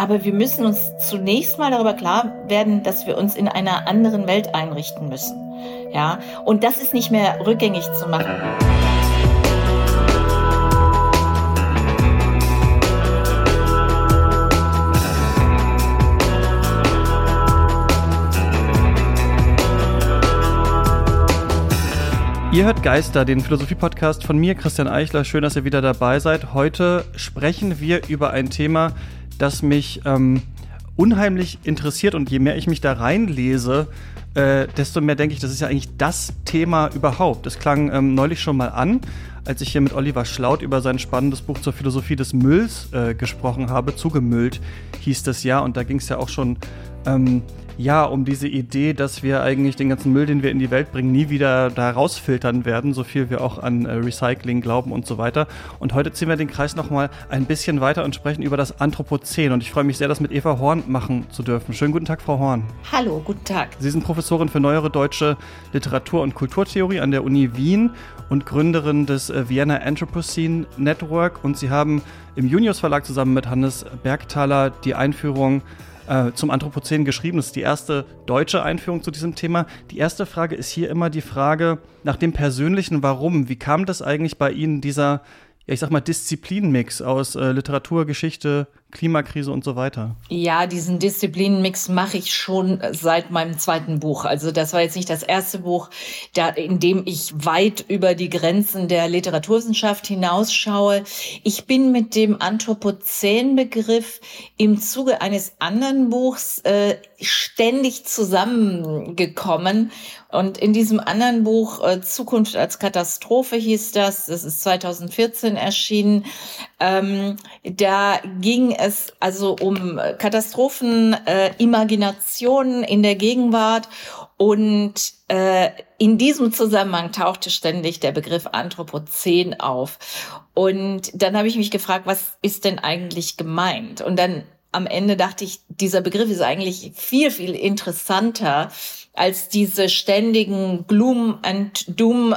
Aber wir müssen uns zunächst mal darüber klar werden, dass wir uns in einer anderen Welt einrichten müssen. Ja, und das ist nicht mehr rückgängig zu machen. Ihr hört Geister, den Philosophie-Podcast von mir, Christian Eichler. Schön, dass ihr wieder dabei seid. Heute sprechen wir über ein Thema, das mich unheimlich interessiert. Und je mehr ich mich da reinlese, desto mehr denke ich, das ist ja eigentlich das Thema überhaupt. Es klang neulich schon mal an, als ich hier mit Oliver Schlaut über sein spannendes Buch zur Philosophie des Mülls gesprochen habe. Zugemüllt hieß das ja. Und da ging es ja auch schon um diese Idee, dass wir eigentlich den ganzen Müll, den wir in die Welt bringen, nie wieder da rausfiltern werden, so viel wir auch an Recycling glauben und so weiter. Und heute ziehen wir den Kreis nochmal ein bisschen weiter und sprechen über das Anthropozän. Und ich freue mich sehr, das mit Eva Horn machen zu dürfen. Schönen guten Tag, Frau Horn. Hallo, guten Tag. Sie sind Professorin für neuere deutsche Literatur- und Kulturtheorie an der Uni Wien und Gründerin des Vienna Anthropocene Network. Und Sie haben im Junius Verlag zusammen mit Hannes Bergthaler die Einführung zum Anthropozän geschrieben. Das ist die erste deutsche Einführung zu diesem Thema. Die erste Frage ist hier immer die Frage nach dem persönlichen Warum. Wie kam das eigentlich bei Ihnen, dieser, Disziplinenmix aus Literatur, Geschichte, Klimakrise und so weiter? Ja, diesen Disziplinenmix mache ich schon seit meinem zweiten Buch. Also das war jetzt nicht das erste Buch, in dem ich weit über die Grenzen der Literaturwissenschaft hinausschaue. Ich bin mit dem Anthropozän-Begriff im Zuge eines anderen Buchs ständig zusammengekommen. Und in diesem anderen Buch, Zukunft als Katastrophe hieß das ist 2014 erschienen, da ging es also um Katastrophen, Imaginationen in der Gegenwart und in diesem Zusammenhang tauchte ständig der Begriff Anthropozän auf. Und dann habe ich mich gefragt, was ist denn eigentlich gemeint? Und dann am Ende dachte ich, dieser Begriff ist eigentlich viel, viel interessanter als diese ständigen Gloom and Doom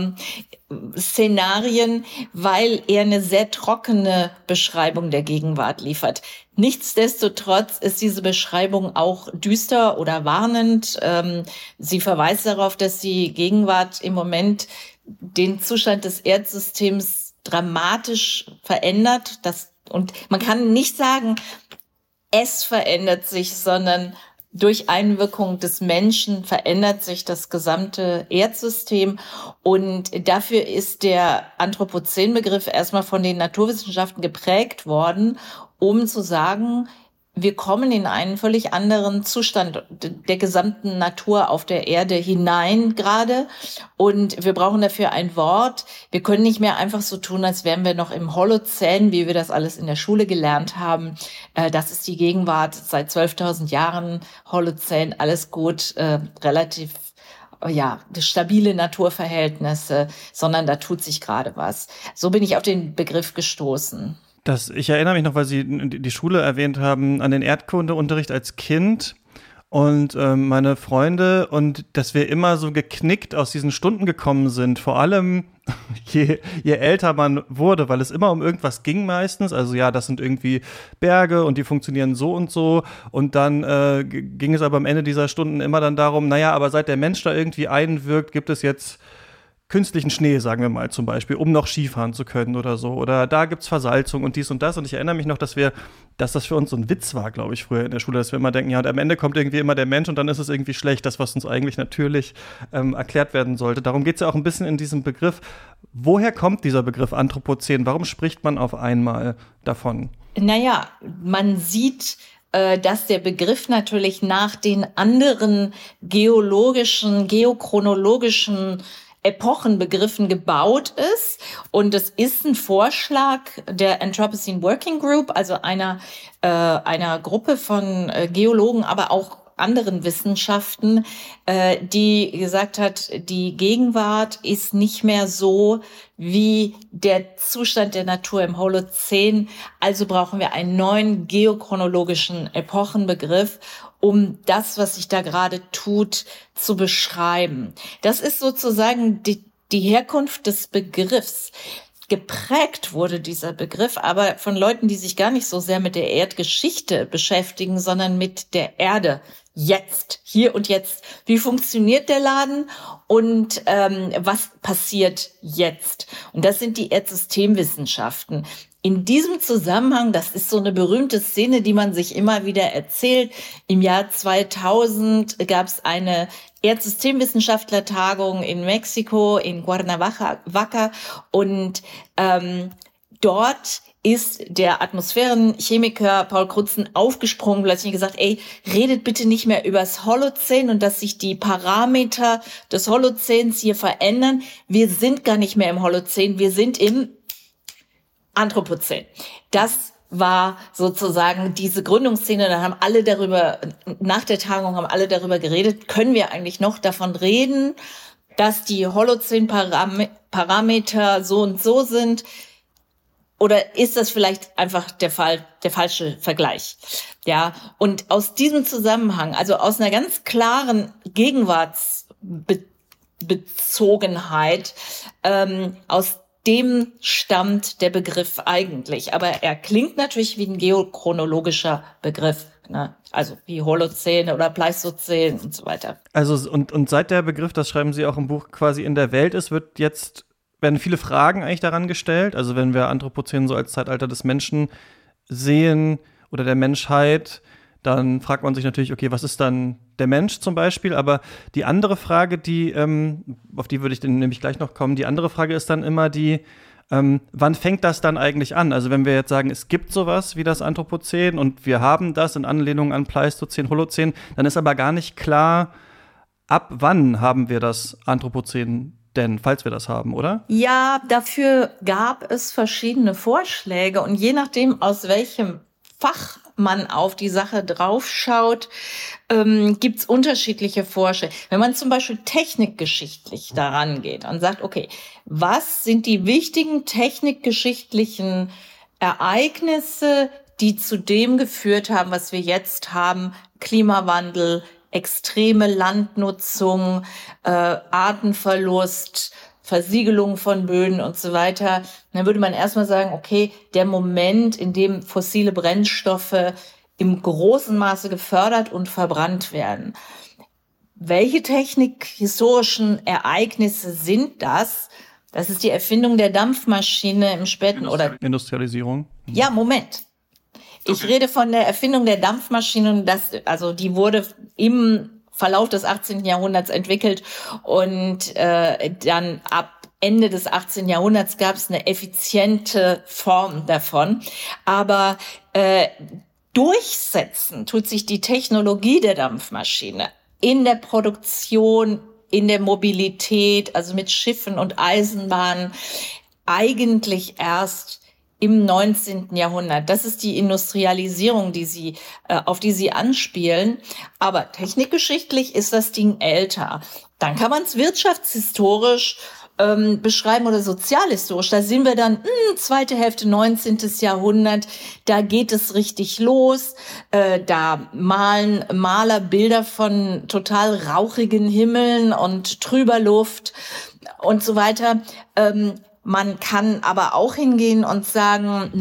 Szenarien, weil er eine sehr trockene Beschreibung der Gegenwart liefert. Nichtsdestotrotz ist diese Beschreibung auch düster oder warnend. Sie verweist darauf, dass die Gegenwart im Moment den Zustand des Erdsystems dramatisch verändert. Und man kann nicht sagen, es verändert sich, sondern durch Einwirkung des Menschen verändert sich das gesamte Erdsystem. Und dafür ist der Anthropozän-Begriff erstmal von den Naturwissenschaften geprägt worden, um zu sagen, wir kommen in einen völlig anderen Zustand der gesamten Natur auf der Erde hinein gerade. Und wir brauchen dafür ein Wort. Wir können nicht mehr einfach so tun, als wären wir noch im Holozän, wie wir das alles in der Schule gelernt haben. Das ist die Gegenwart seit 12.000 Jahren. Holozän, alles gut, relativ stabile Naturverhältnisse, sondern da tut sich gerade was. So bin ich auf den Begriff gestoßen. Ich erinnere mich noch, weil Sie die Schule erwähnt haben, an den Erdkundeunterricht als Kind und meine Freunde und dass wir immer so geknickt aus diesen Stunden gekommen sind, vor allem je älter man wurde, weil es immer um irgendwas ging meistens, also ja, das sind irgendwie Berge und die funktionieren so und dann ging es aber am Ende dieser Stunden immer dann darum, aber seit der Mensch da irgendwie einwirkt, gibt es jetzt künstlichen Schnee, sagen wir mal zum Beispiel, um noch Skifahren zu können oder so. Oder da gibt's Versalzung und dies und das. Und ich erinnere mich noch, dass das für uns so ein Witz war, glaube ich, früher in der Schule, dass wir immer denken, ja, und am Ende kommt irgendwie immer der Mensch und dann ist es irgendwie schlecht, das, was uns eigentlich natürlich erklärt werden sollte. Darum geht's ja auch ein bisschen in diesem Begriff. Woher kommt dieser Begriff Anthropozän? Warum spricht man auf einmal davon? Man sieht, dass der Begriff natürlich nach den anderen geochronologischen Epochenbegriffen gebaut ist. Und es ist ein Vorschlag der Anthropocene Working Group, also einer Gruppe von Geologen, aber auch anderen Wissenschaften, die gesagt hat, die Gegenwart ist nicht mehr so wie der Zustand der Natur im Holozän. Also brauchen wir einen neuen geochronologischen Epochenbegriff, um das, was sich da gerade tut, zu beschreiben. Das ist sozusagen die Herkunft des Begriffs. geprägt wurde dieser Begriff, aber von Leuten, die sich gar nicht so sehr mit der Erdgeschichte beschäftigen, sondern mit der Erde. Jetzt, hier und jetzt. Wie funktioniert der Laden und was passiert jetzt? Und das sind die Erdsystemwissenschaften. In diesem Zusammenhang, das ist so eine berühmte Szene, die man sich immer wieder erzählt. Im Jahr 2000 gab es eine Erdsystemwissenschaftlertagung in Mexiko, in Cuernavaca. Und dort ist der Atmosphärenchemiker Paul Crutzen aufgesprungen, plötzlich gesagt, redet bitte nicht mehr übers Holozän und dass sich die Parameter des Holozäns hier verändern. Wir sind gar nicht mehr im Holozän, wir sind im Anthropozän. Das war sozusagen diese Gründungsszene. Da haben alle nach der Tagung haben alle darüber geredet, können wir eigentlich noch davon reden, dass die Holozän-Parameter so und so sind? Oder ist das vielleicht einfach der falsche Vergleich? Ja, und aus diesem Zusammenhang, also aus einer ganz klaren Gegenwartsbezogenheit, aus dem stammt der Begriff eigentlich. Aber er klingt natürlich wie ein geochronologischer Begriff, ne? Also wie Holozän oder Pleistozän und so weiter. Also und seit der Begriff, das schreiben Sie auch im Buch, quasi in der Welt ist, werden viele Fragen eigentlich daran gestellt. Also wenn wir Anthropozän so als Zeitalter des Menschen sehen oder der Menschheit, dann fragt man sich natürlich, okay, was ist dann der Mensch zum Beispiel? Aber die andere Frage, auf die würde ich dann nämlich gleich noch kommen, die andere Frage ist dann immer wann fängt das dann eigentlich an? Also wenn wir jetzt sagen, es gibt sowas wie das Anthropozän und wir haben das in Anlehnung an Pleistozän, Holozän, dann ist aber gar nicht klar, ab wann haben wir das Anthropozän denn, falls wir das haben, oder? Ja, dafür gab es verschiedene Vorschläge und je nachdem, aus welchem Fach man auf die Sache draufschaut, gibt's unterschiedliche Vorschläge. Wenn man zum Beispiel technikgeschichtlich daran geht und sagt, okay, was sind die wichtigen technikgeschichtlichen Ereignisse, die zu dem geführt haben, was wir jetzt haben, Klimawandel, extreme Landnutzung, Artenverlust, Versiegelung von Böden und so weiter, dann würde man erstmal sagen, okay, der Moment, in dem fossile Brennstoffe im großen Maße gefördert und verbrannt werden. Welche technikhistorischen Ereignisse sind das? Das ist die Erfindung der Dampfmaschine im späten Industrialisierung. Ja, Moment. Ich rede von der Erfindung der Dampfmaschine, die wurde im Verlauf des 18. Jahrhunderts entwickelt und dann ab Ende des 18. Jahrhunderts gab es eine effiziente Form davon. Aber durchsetzen tut sich die Technologie der Dampfmaschine in der Produktion, in der Mobilität, also mit Schiffen und Eisenbahnen, eigentlich erst im 19. Jahrhundert. Das ist die Industrialisierung, auf die Sie anspielen. Aber technikgeschichtlich ist das Ding älter. Dann kann man es wirtschaftshistorisch beschreiben oder sozialhistorisch. Da sind wir dann zweite Hälfte 19. Jahrhundert. Da geht es richtig los. Da malen Maler Bilder von total rauchigen Himmeln und trüber Luft und so weiter. Man kann aber auch hingehen und sagen,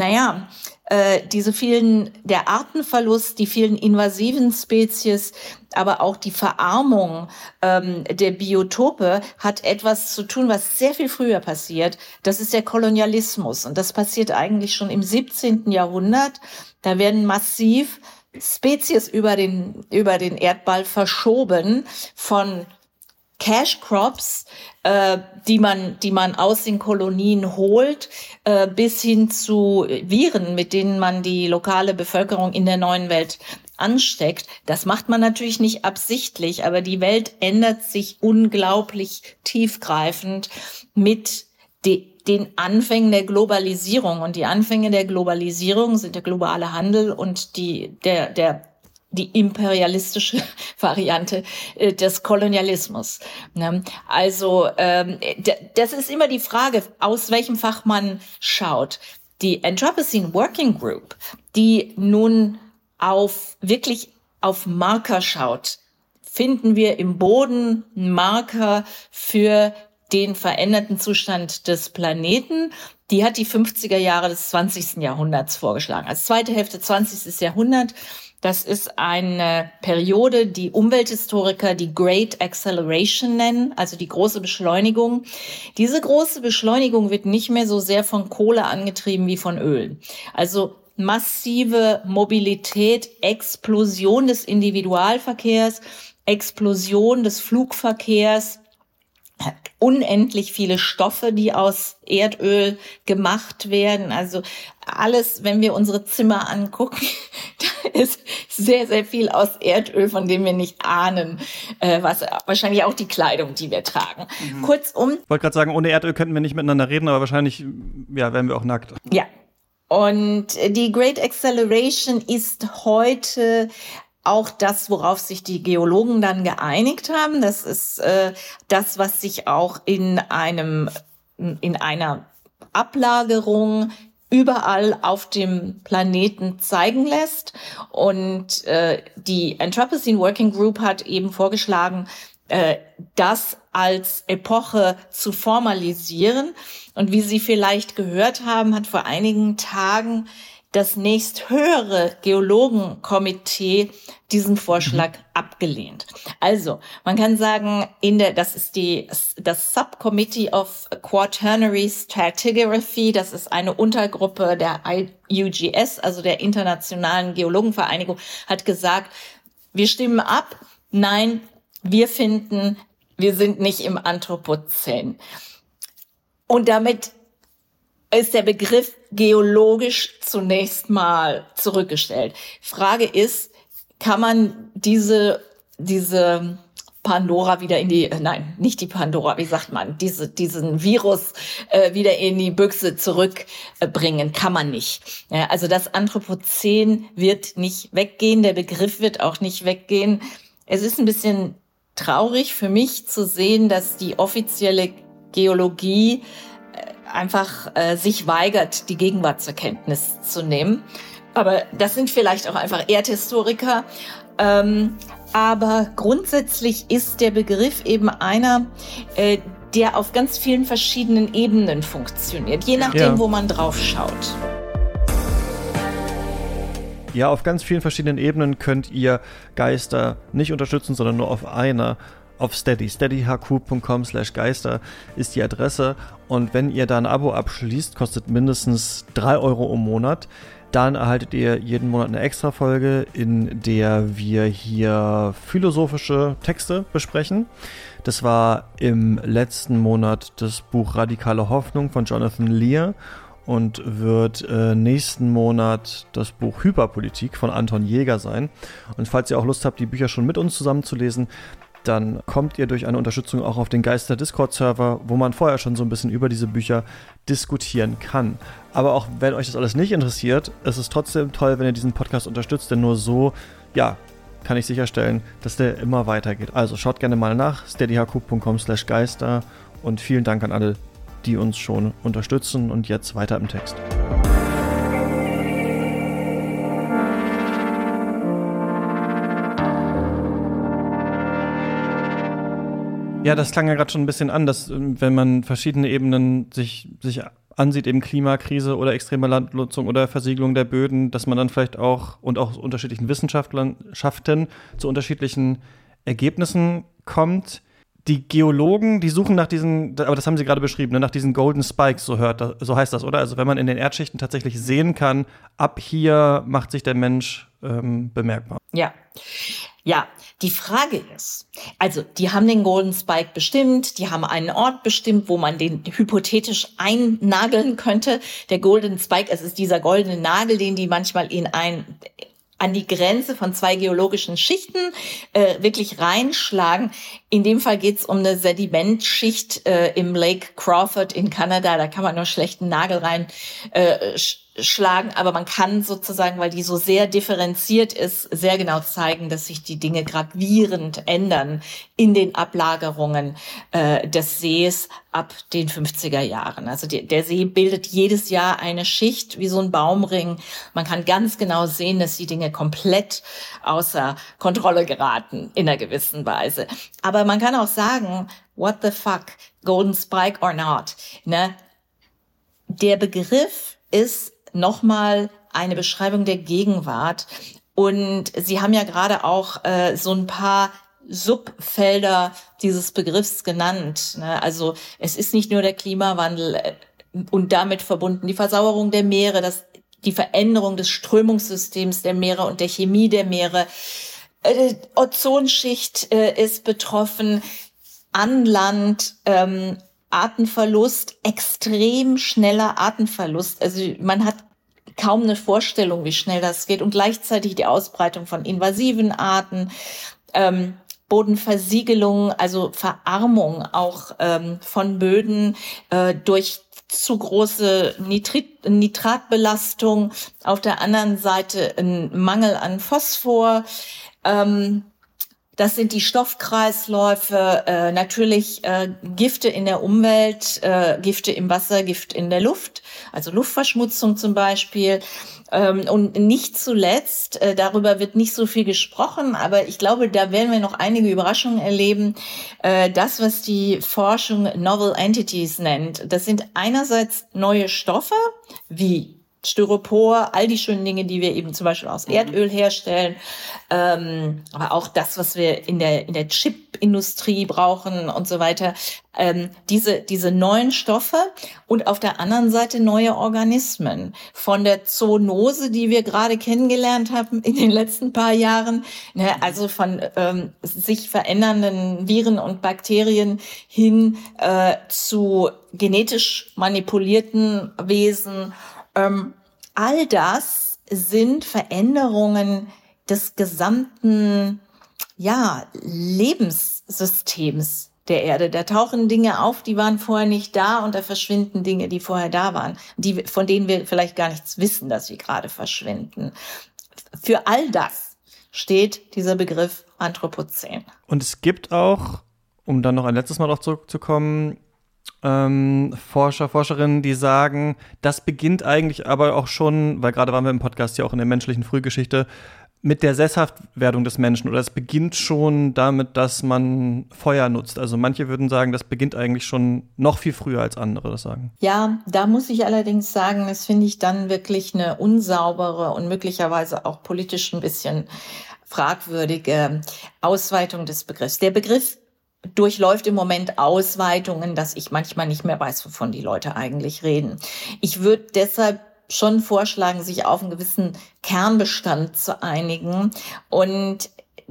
der Artenverlust, die vielen invasiven Spezies, aber auch die Verarmung der Biotope hat etwas zu tun, was sehr viel früher passiert. Das ist der Kolonialismus. Und das passiert eigentlich schon im 17. Jahrhundert. Da werden massiv Spezies über den Erdball verschoben von Cash Crops, die man aus den Kolonien holt, bis hin zu Viren, mit denen man die lokale Bevölkerung in der neuen Welt ansteckt. Das macht man natürlich nicht absichtlich, aber die Welt ändert sich unglaublich tiefgreifend mit den Anfängen der Globalisierung. Und die Anfänge der Globalisierung sind der globale Handel und die imperialistische Variante des Kolonialismus. Also das ist immer die Frage, aus welchem Fach man schaut. Die Anthropocene Working Group, die nun wirklich auf Marker schaut, finden wir im Boden Marker für den veränderten Zustand des Planeten. Die hat die 50er Jahre des 20. Jahrhunderts vorgeschlagen. Als zweite Hälfte 20. Jahrhundert. Das ist eine Periode, die Umwelthistoriker die Great Acceleration nennen, also die große Beschleunigung. Diese große Beschleunigung wird nicht mehr so sehr von Kohle angetrieben wie von Öl. Also massive Mobilität, Explosion des Individualverkehrs, Explosion des Flugverkehrs, unendlich viele Stoffe, die aus Erdöl gemacht werden. Also alles, wenn wir unsere Zimmer angucken, da ist sehr, sehr viel aus Erdöl, von dem wir nicht ahnen, was wahrscheinlich auch die Kleidung, die wir tragen. Kurzum. Ich wollte gerade sagen, ohne Erdöl könnten wir nicht miteinander reden, aber wahrscheinlich wären wir auch nackt. Ja. Und die Great Acceleration ist heute auch das, worauf sich die Geologen dann geeinigt haben. Das ist das, was sich auch in einer Ablagerung überall auf dem Planeten zeigen lässt. Und die Anthropocene Working Group hat eben vorgeschlagen, das als Epoche zu formalisieren. Und wie Sie vielleicht gehört haben, hat vor einigen Tagen das nächsthöhere Geologenkomitee diesen Vorschlag abgelehnt. Also, man kann sagen, das ist das Subcommittee of Quaternary Stratigraphy, das ist eine Untergruppe der IUGS, also der Internationalen Geologenvereinigung, hat gesagt, wir stimmen ab, nein, wir finden, wir sind nicht im Anthropozän. Und damit ist der Begriff geologisch zunächst mal zurückgestellt. Frage ist, kann man diese Pandora wieder nicht die Pandora, wie sagt man, diesen Virus wieder in die Büchse zurückbringen? Kann man nicht. Ja, also das Anthropozän wird nicht weggehen, der Begriff wird auch nicht weggehen. Es ist ein bisschen traurig für mich zu sehen, dass die offizielle Geologie einfach sich weigert, die Gegenwart zur Kenntnis zu nehmen. Aber das sind vielleicht auch einfach Erdhistoriker. Aber grundsätzlich ist der Begriff eben einer, der auf ganz vielen verschiedenen Ebenen funktioniert, je nachdem, wo man drauf schaut. Ja, auf ganz vielen verschiedenen Ebenen könnt ihr Geister nicht unterstützen, sondern nur auf einer. Auf steadyhq.com/geister ist die Adresse. Und wenn ihr da ein Abo abschließt, kostet mindestens 3 € im Monat. Dann erhaltet ihr jeden Monat eine Extra-Folge, in der wir hier philosophische Texte besprechen. Das war im letzten Monat das Buch Radikale Hoffnung von Jonathan Lear und wird nächsten Monat das Buch Hyperpolitik von Anton Jäger sein. Und falls ihr auch Lust habt, die Bücher schon mit uns zusammen zu lesen, dann kommt ihr durch eine Unterstützung auch auf den Geister-Discord-Server, wo man vorher schon so ein bisschen über diese Bücher diskutieren kann. Aber auch wenn euch das alles nicht interessiert, ist es trotzdem toll, wenn ihr diesen Podcast unterstützt, denn nur so, ja, kann ich sicherstellen, dass der immer weitergeht. Also schaut gerne mal nach, steadyhq.com/geister und vielen Dank an alle, die uns schon unterstützen und jetzt weiter im Text. Ja, das klang ja gerade schon ein bisschen an, dass wenn man verschiedene Ebenen sich ansieht, eben Klimakrise oder extreme Landnutzung oder Versiegelung der Böden, dass man dann vielleicht auch und auch unterschiedlichen Wissenschaften zu unterschiedlichen Ergebnissen kommt. Die Geologen, die suchen nach diesen, aber das haben Sie gerade beschrieben, nach diesen Golden Spikes, so heißt das, oder? Also wenn man in den Erdschichten tatsächlich sehen kann, ab hier macht sich der Mensch bemerkbar. Ja, die Frage ist, also die haben den Golden Spike bestimmt, die haben einen Ort bestimmt, wo man den hypothetisch einnageln könnte. Der Golden Spike, es ist dieser goldene Nagel, den die manchmal an die Grenze von 2 geologischen Schichten wirklich reinschlagen. In dem Fall geht's um eine Sedimentschicht im Lake Crawford in Kanada. Da kann man nur schlechten Nagel rein schlagen, aber man kann sozusagen, weil die so sehr differenziert ist, sehr genau zeigen, dass sich die Dinge gravierend ändern in den Ablagerungen des Sees ab den 50er Jahren. Also der See bildet jedes Jahr eine Schicht wie so ein Baumring. Man kann ganz genau sehen, dass die Dinge komplett außer Kontrolle geraten in einer gewissen Weise. Aber man kann auch sagen, what the fuck, Golden Spike or not, ne? Der Begriff ist nochmal eine Beschreibung der Gegenwart. Und Sie haben ja gerade auch so ein paar Subfelder dieses Begriffs genannt, ne? Also es ist nicht nur der Klimawandel und damit verbunden die Versauerung der Meere, die Veränderung des Strömungssystems der Meere und der Chemie der Meere. Ozonschicht ist betroffen, an Land, Artenverlust, extrem schneller Artenverlust. Also man hat kaum eine Vorstellung, wie schnell das geht. Und gleichzeitig die Ausbreitung von invasiven Arten, Bodenversiegelung, also Verarmung auch von Böden durch zu große Nitratbelastung. Auf der anderen Seite ein Mangel an Phosphor. Das sind die Stoffkreisläufe, natürlich Gifte in der Umwelt, Gifte im Wasser, Gift in der Luft, also Luftverschmutzung zum Beispiel. Und nicht zuletzt, darüber wird nicht so viel gesprochen, aber ich glaube, da werden wir noch einige Überraschungen erleben. Das, was die Forschung Novel Entities nennt, das sind einerseits neue Stoffe wie Styropor, all die schönen Dinge, die wir eben zum Beispiel aus Erdöl herstellen, aber auch das, was wir in der Chipindustrie brauchen und so weiter, diese neuen Stoffe und auf der anderen Seite neue Organismen. Von der Zoonose, die wir gerade kennengelernt haben in den letzten paar Jahren, ne, also von sich verändernden Viren und Bakterien hin zu genetisch manipulierten Wesen. All das sind Veränderungen des gesamten, Lebenssystems der Erde. Da tauchen Dinge auf, die waren vorher nicht da, und da verschwinden Dinge, die vorher da waren, von denen wir vielleicht gar nichts wissen, dass sie gerade verschwinden. Für all das steht dieser Begriff Anthropozän. Und es gibt auch, um dann noch ein letztes Mal darauf zurückzukommen, Forscher, Forscherinnen, die sagen, das beginnt eigentlich aber auch schon, weil gerade waren wir im Podcast ja auch in der menschlichen Frühgeschichte, mit der Sesshaftwerdung des Menschen, oder es beginnt schon damit, dass man Feuer nutzt. Also manche würden sagen, das beginnt eigentlich schon noch viel früher, als andere das sagen. Ja, da muss ich allerdings sagen, das finde ich dann wirklich eine unsaubere und möglicherweise auch politisch ein bisschen fragwürdige Ausweitung des Begriffs. Der Begriff durchläuft im Moment Ausweitungen, dass ich manchmal nicht mehr weiß, wovon die Leute eigentlich reden. Ich würde deshalb schon vorschlagen, sich auf einen gewissen Kernbestand zu einigen. Und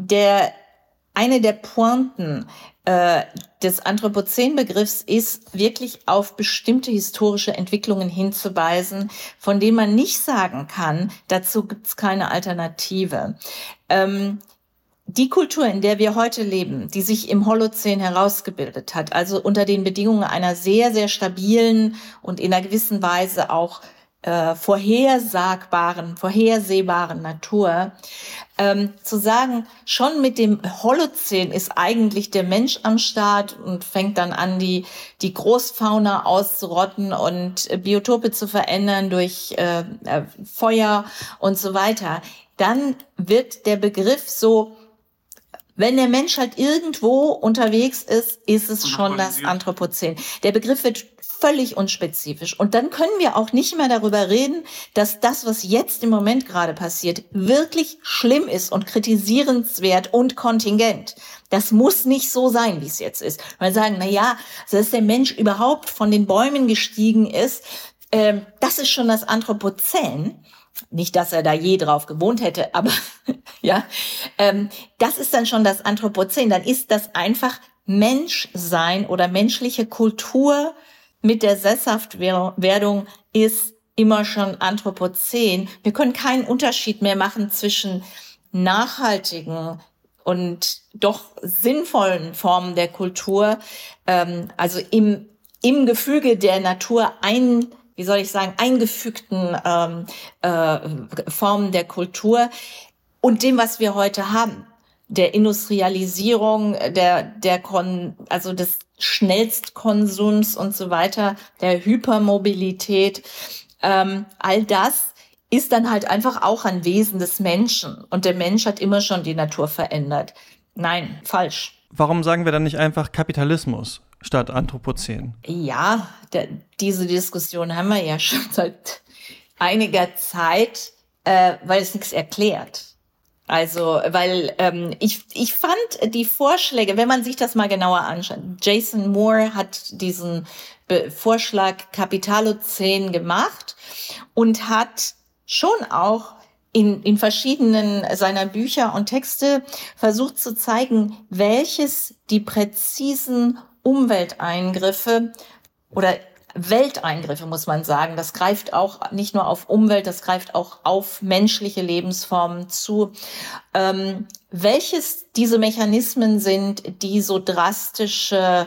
eine der Pointen des Anthropozän-Begriffs ist, wirklich auf bestimmte historische Entwicklungen hinzuweisen, von denen man nicht sagen kann, dazu gibt's keine Alternative. Die Kultur, in der wir heute leben, die sich im Holozän herausgebildet hat, also unter den Bedingungen einer sehr, sehr stabilen und in einer gewissen Weise auch vorhersehbaren Natur, zu sagen, schon mit dem Holozän ist eigentlich der Mensch am Start und fängt dann an, die Großfauna auszurotten und Biotope zu verändern durch Feuer und so weiter. Dann wird der Begriff so, wenn der Mensch halt irgendwo unterwegs ist, ist es schon das Anthropozän. Der Begriff wird völlig unspezifisch. Und dann können wir auch nicht mehr darüber reden, dass das, was jetzt im Moment gerade passiert, wirklich schlimm ist und kritisierenswert und kontingent. Das muss nicht so sein, wie es jetzt ist. Wir sagen, dass der Mensch überhaupt von den Bäumen gestiegen ist, das ist schon das Anthropozän. Nicht, dass er da je drauf gewohnt hätte, aber das ist dann schon das Anthropozän. Dann ist das einfach Menschsein oder menschliche Kultur mit der Sesshaftwerdung ist immer schon Anthropozän. Wir können keinen Unterschied mehr machen zwischen nachhaltigen und doch sinnvollen Formen der Kultur, also im Gefüge der Natur wie soll ich sagen, eingefügten Formen der Kultur und dem, was wir heute haben, der Industrialisierung, also des Schnellstkonsums und so weiter, der Hypermobilität, all das ist dann halt einfach auch ein Wesen des Menschen. Und der Mensch hat immer schon die Natur verändert. Nein, falsch. Warum sagen wir dann nicht einfach Kapitalismus statt Anthropozän? Ja, diese Diskussion haben wir ja schon seit einiger Zeit, weil es nichts erklärt. Also, weil ich fand die Vorschläge, wenn man sich das mal genauer anschaut, Jason Moore hat diesen Vorschlag Kapitalozän gemacht und hat schon auch in verschiedenen seiner Bücher und Texte versucht zu zeigen, welches die präzisen Umwelteingriffe oder Welteingriffe, muss man sagen. Das greift auch nicht nur auf Umwelt, das greift auch auf menschliche Lebensformen zu. Welches diese Mechanismen sind, die so drastische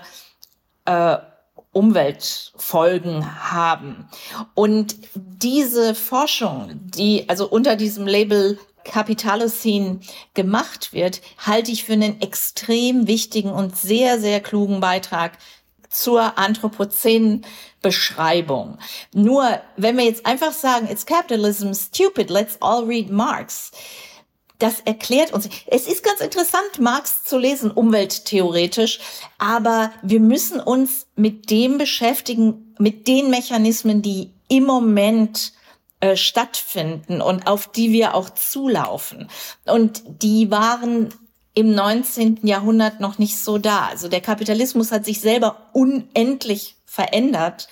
Umweltfolgen haben. Und diese Forschung, die also unter diesem Label Kapitalozän gemacht wird, halte ich für einen extrem wichtigen und sehr, sehr klugen Beitrag zur Anthropozän-Beschreibung. Nur, wenn wir jetzt einfach sagen, it's capitalism stupid, let's all read Marx, das erklärt uns. Es ist ganz interessant, Marx zu lesen, umwelttheoretisch, aber wir müssen uns mit dem beschäftigen, mit den Mechanismen, die im Moment stattfinden und auf die wir auch zulaufen. Und die waren im 19. Jahrhundert noch nicht so da. Also der Kapitalismus hat sich selber unendlich verändert.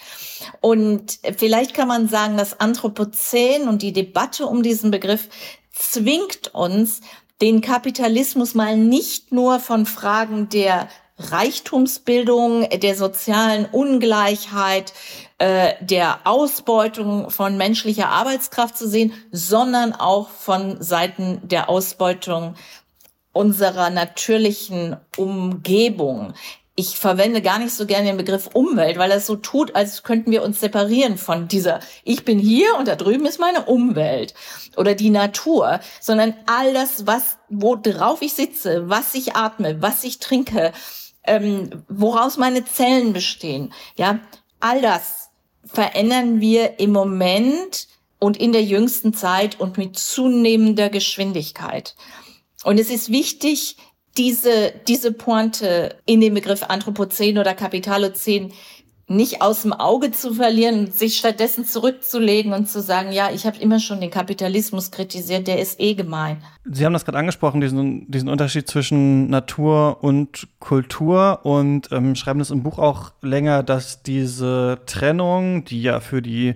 Und vielleicht kann man sagen, das Anthropozän und die Debatte um diesen Begriff zwingt uns, den Kapitalismus mal nicht nur von Fragen der Reichtumsbildung, der sozialen Ungleichheit, der Ausbeutung von menschlicher Arbeitskraft zu sehen, sondern auch von Seiten der Ausbeutung unserer natürlichen Umgebung. Ich verwende gar nicht so gerne den Begriff Umwelt, weil das so tut, als könnten wir uns separieren von dieser, ich bin hier und da drüben ist meine Umwelt oder die Natur, sondern all das, worauf ich sitze, was ich atme, was ich trinke, woraus meine Zellen bestehen, ja, all das verändern wir im Moment und in der jüngsten Zeit und mit zunehmender Geschwindigkeit. Und es ist wichtig, diese Pointe in dem Begriff Anthropozän oder Kapitalozän nicht aus dem Auge zu verlieren und sich stattdessen zurückzulegen und zu sagen, ja, ich habe immer schon den Kapitalismus kritisiert, der ist gemein. Sie haben das gerade angesprochen, diesen Unterschied zwischen Natur und Kultur und schreiben das im Buch auch länger, dass diese Trennung, die ja für die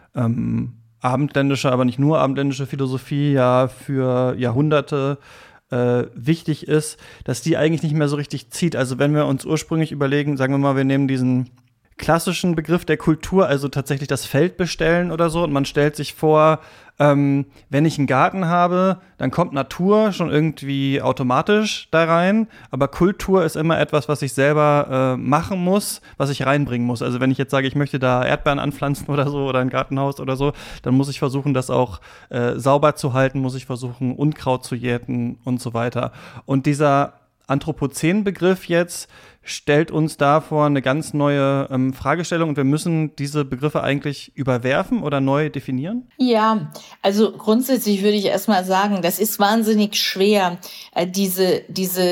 abendländische, aber nicht nur abendländische Philosophie ja für Jahrhunderte wichtig ist, dass die eigentlich nicht mehr so richtig zieht. Also wenn wir uns ursprünglich überlegen, sagen wir mal, wir nehmen diesen klassischen Begriff der Kultur, also tatsächlich das Feld bestellen oder so, und man stellt sich vor, wenn ich einen Garten habe, dann kommt Natur schon irgendwie automatisch da rein, aber Kultur ist immer etwas, was ich selber machen muss, was ich reinbringen muss. Also wenn ich jetzt sage, ich möchte da Erdbeeren anpflanzen oder so oder ein Gartenhaus oder so, dann muss ich versuchen, das auch sauber zu halten, muss ich versuchen, Unkraut zu jäten und so weiter. Und dieser Anthropozän-Begriff jetzt stellt uns da vor eine ganz neue Fragestellung und wir müssen diese Begriffe eigentlich überwerfen oder neu definieren? Ja, also grundsätzlich würde ich erstmal sagen, das ist wahnsinnig schwer, diese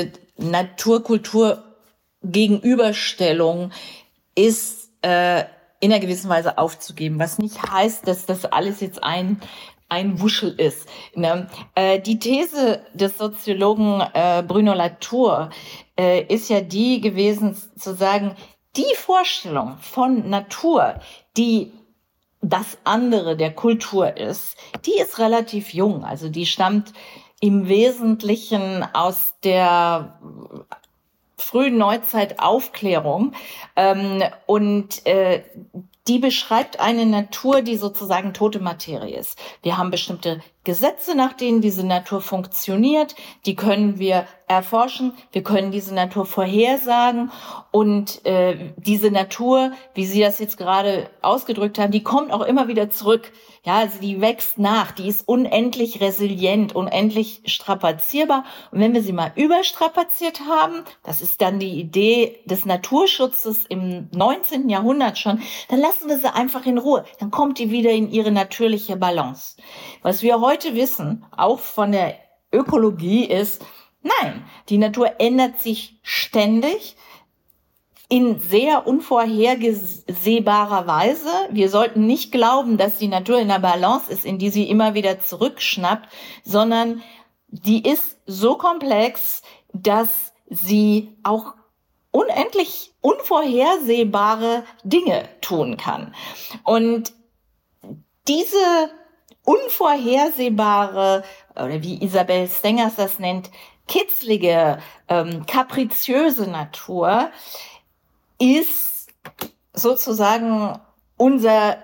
Natur-Kultur-Gegenüberstellung ist in einer gewissen Weise aufzugeben, was nicht heißt, dass das alles jetzt ein Wuschel ist. Die These des Soziologen Bruno Latour ist ja die gewesen, zu sagen, die Vorstellung von Natur, die das andere der Kultur ist, die ist relativ jung. Also die stammt im Wesentlichen aus der frühen Neuzeit Aufklärung und die beschreibt eine Natur, die sozusagen tote Materie ist. Wir haben bestimmte Gesetze, nach denen diese Natur funktioniert, die können wir erforschen, wir können diese Natur vorhersagen und diese Natur, wie Sie das jetzt gerade ausgedrückt haben, die kommt auch immer wieder zurück. Ja, also die wächst nach, die ist unendlich resilient, unendlich strapazierbar. Und wenn wir sie mal überstrapaziert haben, das ist dann die Idee des Naturschutzes im 19. Jahrhundert schon, dann lassen wir sie einfach in Ruhe. Dann kommt die wieder in ihre natürliche Balance. Was wir heute wissen, auch von der Ökologie, ist, nein, die Natur ändert sich ständig in sehr unvorhersehbarer Weise. Wir sollten nicht glauben, dass die Natur in einer Balance ist, in die sie immer wieder zurückschnappt, sondern die ist so komplex, dass sie auch unendlich unvorhersehbare Dinge tun kann. Und diese unvorhersehbare, oder wie Isabel Stengers das nennt, kitzlige, kapriziöse Natur ist sozusagen unser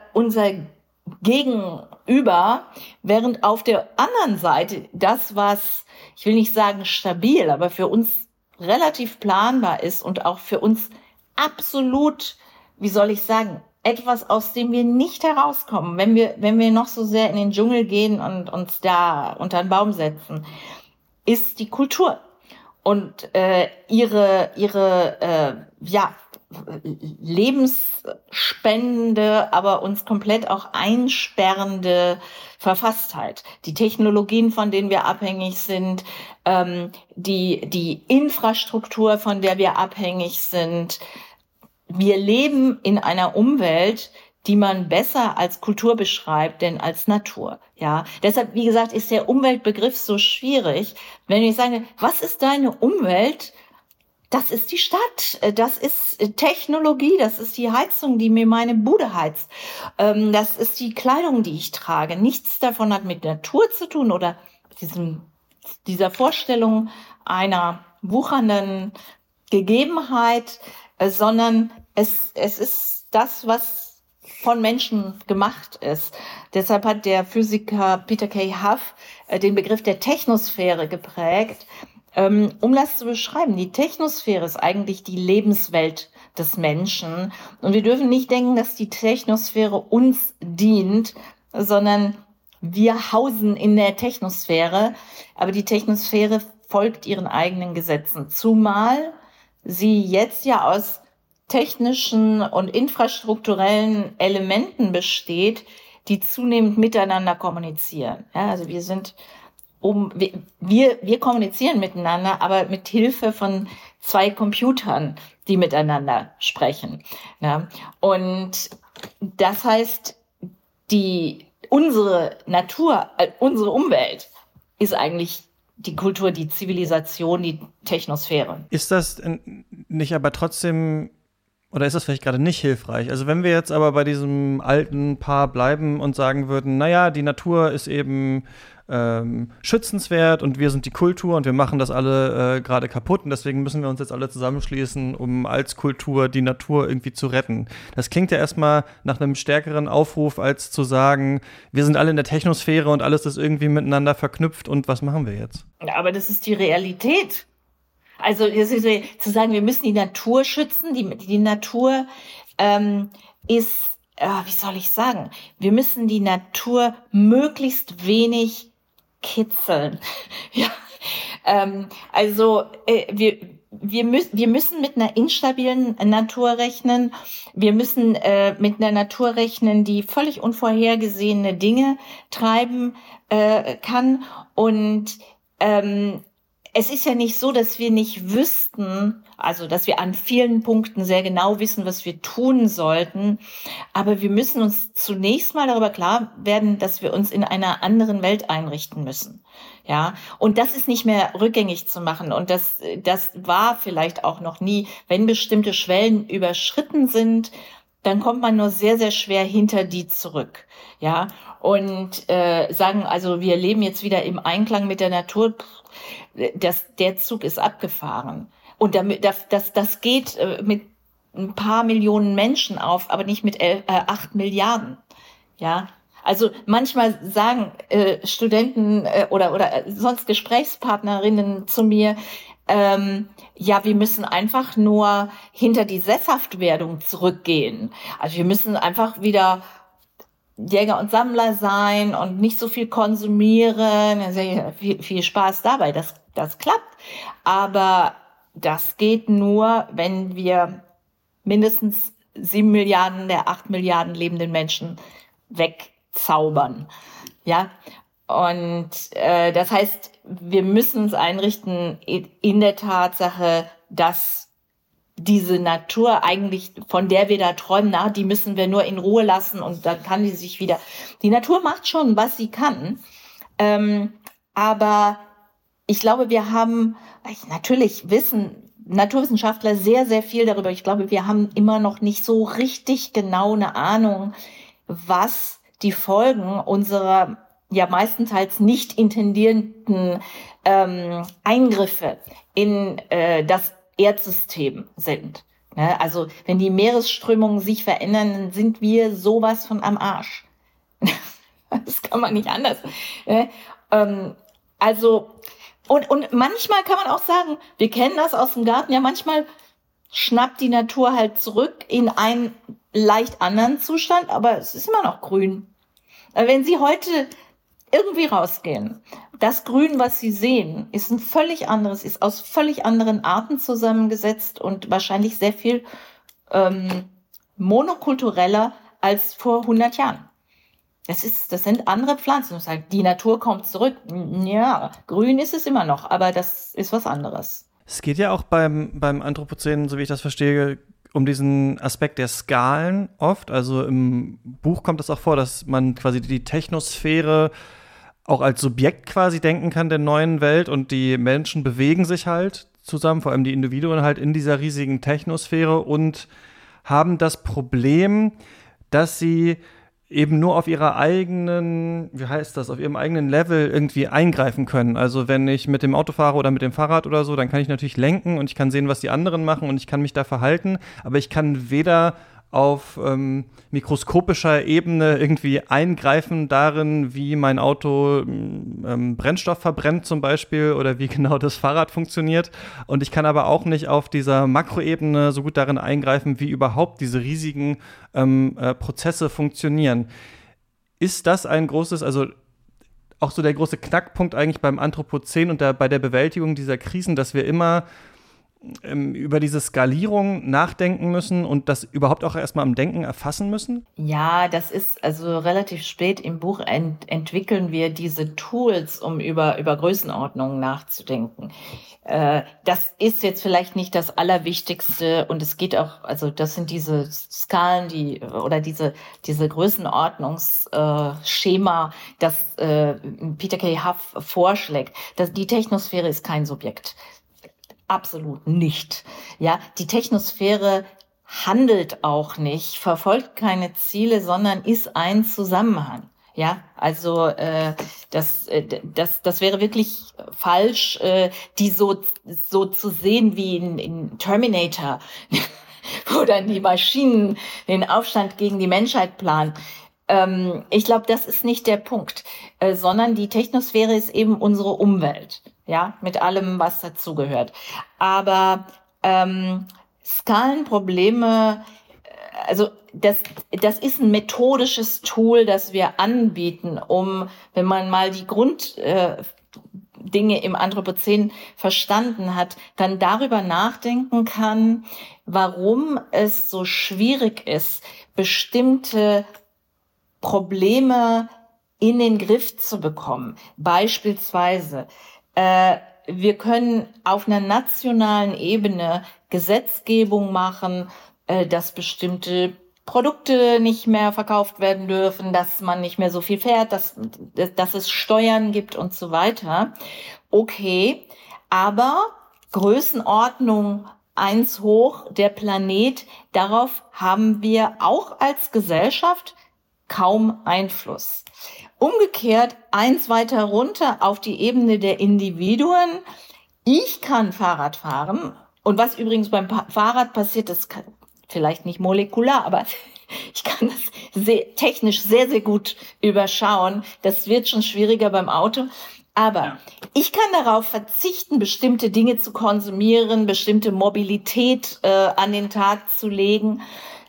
Gegenüber, während auf der anderen Seite das, was, ich will nicht sagen stabil, aber für uns relativ planbar ist und auch für uns absolut, wie soll ich sagen, etwas, aus dem wir nicht herauskommen, wenn wir noch so sehr in den Dschungel gehen und uns da unter einen Baum setzen, ist die Kultur und ihre lebensspendende, aber uns komplett auch einsperrende Verfasstheit. Die Technologien, von denen wir abhängig sind, die Infrastruktur, von der wir abhängig sind. Wir leben in einer Umwelt, die man besser als Kultur beschreibt, denn als Natur. Ja, deshalb, wie gesagt, ist der Umweltbegriff so schwierig. Wenn ich sage, was ist deine Umwelt? Das ist die Stadt, das ist Technologie, das ist die Heizung, die mir meine Bude heizt. Das ist die Kleidung, die ich trage. Nichts davon hat mit Natur zu tun oder dieser Vorstellung einer wuchernden Gegebenheit, sondern es ist das, was von Menschen gemacht ist. Deshalb hat der Physiker Peter K. Huff den Begriff der Technosphäre geprägt, um das zu beschreiben. Die Technosphäre ist eigentlich die Lebenswelt des Menschen. Und wir dürfen nicht denken, dass die Technosphäre uns dient, sondern wir hausen in der Technosphäre. Aber die Technosphäre folgt ihren eigenen Gesetzen. Zumal sie jetzt ja aus technischen und infrastrukturellen Elementen besteht, die zunehmend miteinander kommunizieren. Ja, also wir kommunizieren miteinander, aber mit Hilfe von zwei Computern, die miteinander sprechen. Ja, und das heißt, unsere Natur, unsere Umwelt ist eigentlich die Kultur, die Zivilisation, die Technosphäre. Ist das nicht aber trotzdem, oder ist das vielleicht gerade nicht hilfreich? Also wenn wir jetzt aber bei diesem alten Paar bleiben und sagen würden, naja, die Natur ist eben schützenswert und wir sind die Kultur und wir machen das alle gerade kaputt und deswegen müssen wir uns jetzt alle zusammenschließen, um als Kultur die Natur irgendwie zu retten. Das klingt ja erstmal nach einem stärkeren Aufruf, als zu sagen, wir sind alle in der Technosphäre und alles ist irgendwie miteinander verknüpft und was machen wir jetzt? Ja, aber das ist die Realität. Also zu sagen, wir müssen die Natur schützen, die Natur ist, wie soll ich sagen, wir müssen die Natur möglichst wenig kitzeln. Ja, wir müssen mit einer instabilen Natur rechnen. Wir müssen mit einer Natur rechnen, die völlig unvorhergesehene Dinge treiben kann. Und es ist ja nicht so, dass wir nicht wüssten, also dass wir an vielen Punkten sehr genau wissen, was wir tun sollten. Aber wir müssen uns zunächst mal darüber klar werden, dass wir uns in einer anderen Welt einrichten müssen. Ja, und das ist nicht mehr rückgängig zu machen. Und das war vielleicht auch noch nie. Wenn bestimmte Schwellen überschritten sind, dann kommt man nur sehr, sehr schwer hinter die zurück. Ja, und sagen, also wir leben jetzt wieder im Einklang mit der Natur. Der Zug ist abgefahren. Und das geht mit ein paar Millionen Menschen auf, aber nicht mit 8 Milliarden. Ja, Also manchmal sagen Studenten oder sonst Gesprächspartnerinnen zu mir, ja, wir müssen einfach nur hinter die Sesshaftwerdung zurückgehen. Also wir müssen einfach wieder Jäger und Sammler sein und nicht so viel konsumieren. Also viel Spaß dabei, das klappt. Aber das geht nur, wenn wir mindestens 7 Milliarden der 8 Milliarden lebenden Menschen wegzaubern. Ja, und das heißt, wir müssen uns einrichten in der Tatsache, dass diese Natur eigentlich, von der wir da träumen, die müssen wir nur in Ruhe lassen und dann kann die sich wieder. Die Natur macht schon, was sie kann, aber ich glaube, wir haben natürlich wissen Naturwissenschaftler sehr, sehr viel darüber. Ich glaube, wir haben immer noch nicht so richtig genau eine Ahnung, was die Folgen unserer ja meistenteils nicht intendierten Eingriffe in das Erdsystem sind. Ne? Also wenn die Meeresströmungen sich verändern, dann sind wir sowas von am Arsch. Das kann man nicht anders. Ne? Also und manchmal kann man auch sagen, wir kennen das aus dem Garten, ja manchmal schnappt die Natur halt zurück in einen leicht anderen Zustand, aber es ist immer noch grün. Wenn Sie heute irgendwie rausgehen, das Grün, was Sie sehen, ist ein völlig anderes, ist aus völlig anderen Arten zusammengesetzt und wahrscheinlich sehr viel monokultureller als vor 100 Jahren. Das sind andere Pflanzen. Die Natur kommt zurück. Ja, grün ist es immer noch, aber das ist was anderes. Es geht ja auch beim Anthropozän, so wie ich das verstehe, um diesen Aspekt der Skalen oft. Also im Buch kommt es auch vor, dass man quasi die Technosphäre auch als Subjekt quasi denken kann der neuen Welt und die Menschen bewegen sich halt zusammen, vor allem die Individuen halt in dieser riesigen Technosphäre und haben das Problem, dass sie eben nur auf ihrer eigenen, auf ihrem eigenen Level irgendwie eingreifen können. Also wenn ich mit dem Auto fahre oder mit dem Fahrrad oder so, dann kann ich natürlich lenken und ich kann sehen, was die anderen machen und ich kann mich da verhalten, aber ich kann weder auf mikroskopischer Ebene irgendwie eingreifen darin, wie mein Auto Brennstoff verbrennt zum Beispiel oder wie genau das Fahrrad funktioniert. Und ich kann aber auch nicht auf dieser Makroebene so gut darin eingreifen, wie überhaupt diese riesigen Prozesse funktionieren. Ist das ein großes, also auch so der große Knackpunkt eigentlich beim Anthropozän und bei der Bewältigung dieser Krisen, dass wir immer über diese Skalierung nachdenken müssen und das überhaupt auch erstmal am Denken erfassen müssen? Ja, das ist also relativ spät im Buch entwickeln wir diese Tools, um über Größenordnungen nachzudenken. Das ist jetzt vielleicht nicht das Allerwichtigste und es geht auch, also das sind diese Skalen, diese Größenordnungsschema, das Peter K. Huff vorschlägt. Die Technosphäre ist kein Subjekt. Absolut nicht. Ja, die Technosphäre handelt auch nicht, verfolgt keine Ziele, sondern ist ein Zusammenhang. Ja, also das wäre wirklich falsch, die so zu sehen wie in Terminator, wo dann die Maschinen den Aufstand gegen die Menschheit planen. Ich glaube, das ist nicht der Punkt, sondern die Technosphäre ist eben unsere Umwelt, ja, mit allem, was dazugehört. Aber Skalenprobleme, also das ist ein methodisches Tool, das wir anbieten, um, wenn man mal die Grunddinge im Anthropozän verstanden hat, dann darüber nachdenken kann, warum es so schwierig ist, bestimmte Probleme in den Griff zu bekommen. Beispielsweise, wir können auf einer nationalen Ebene Gesetzgebung machen, dass bestimmte Produkte nicht mehr verkauft werden dürfen, dass man nicht mehr so viel fährt, dass es Steuern gibt und so weiter. Okay, aber Größenordnung 1 hoch, der Planet, darauf haben wir auch als Gesellschaft kaum Einfluss. Umgekehrt 1 weiter runter auf die Ebene der Individuen. Ich kann Fahrrad fahren und was übrigens beim Fahrrad passiert, das kann vielleicht nicht molekular, aber Ich kann das technisch sehr, sehr gut überschauen. Das wird schon schwieriger beim Auto. Aber ich kann darauf verzichten, bestimmte Dinge zu konsumieren, bestimmte Mobilität an den Tag zu legen.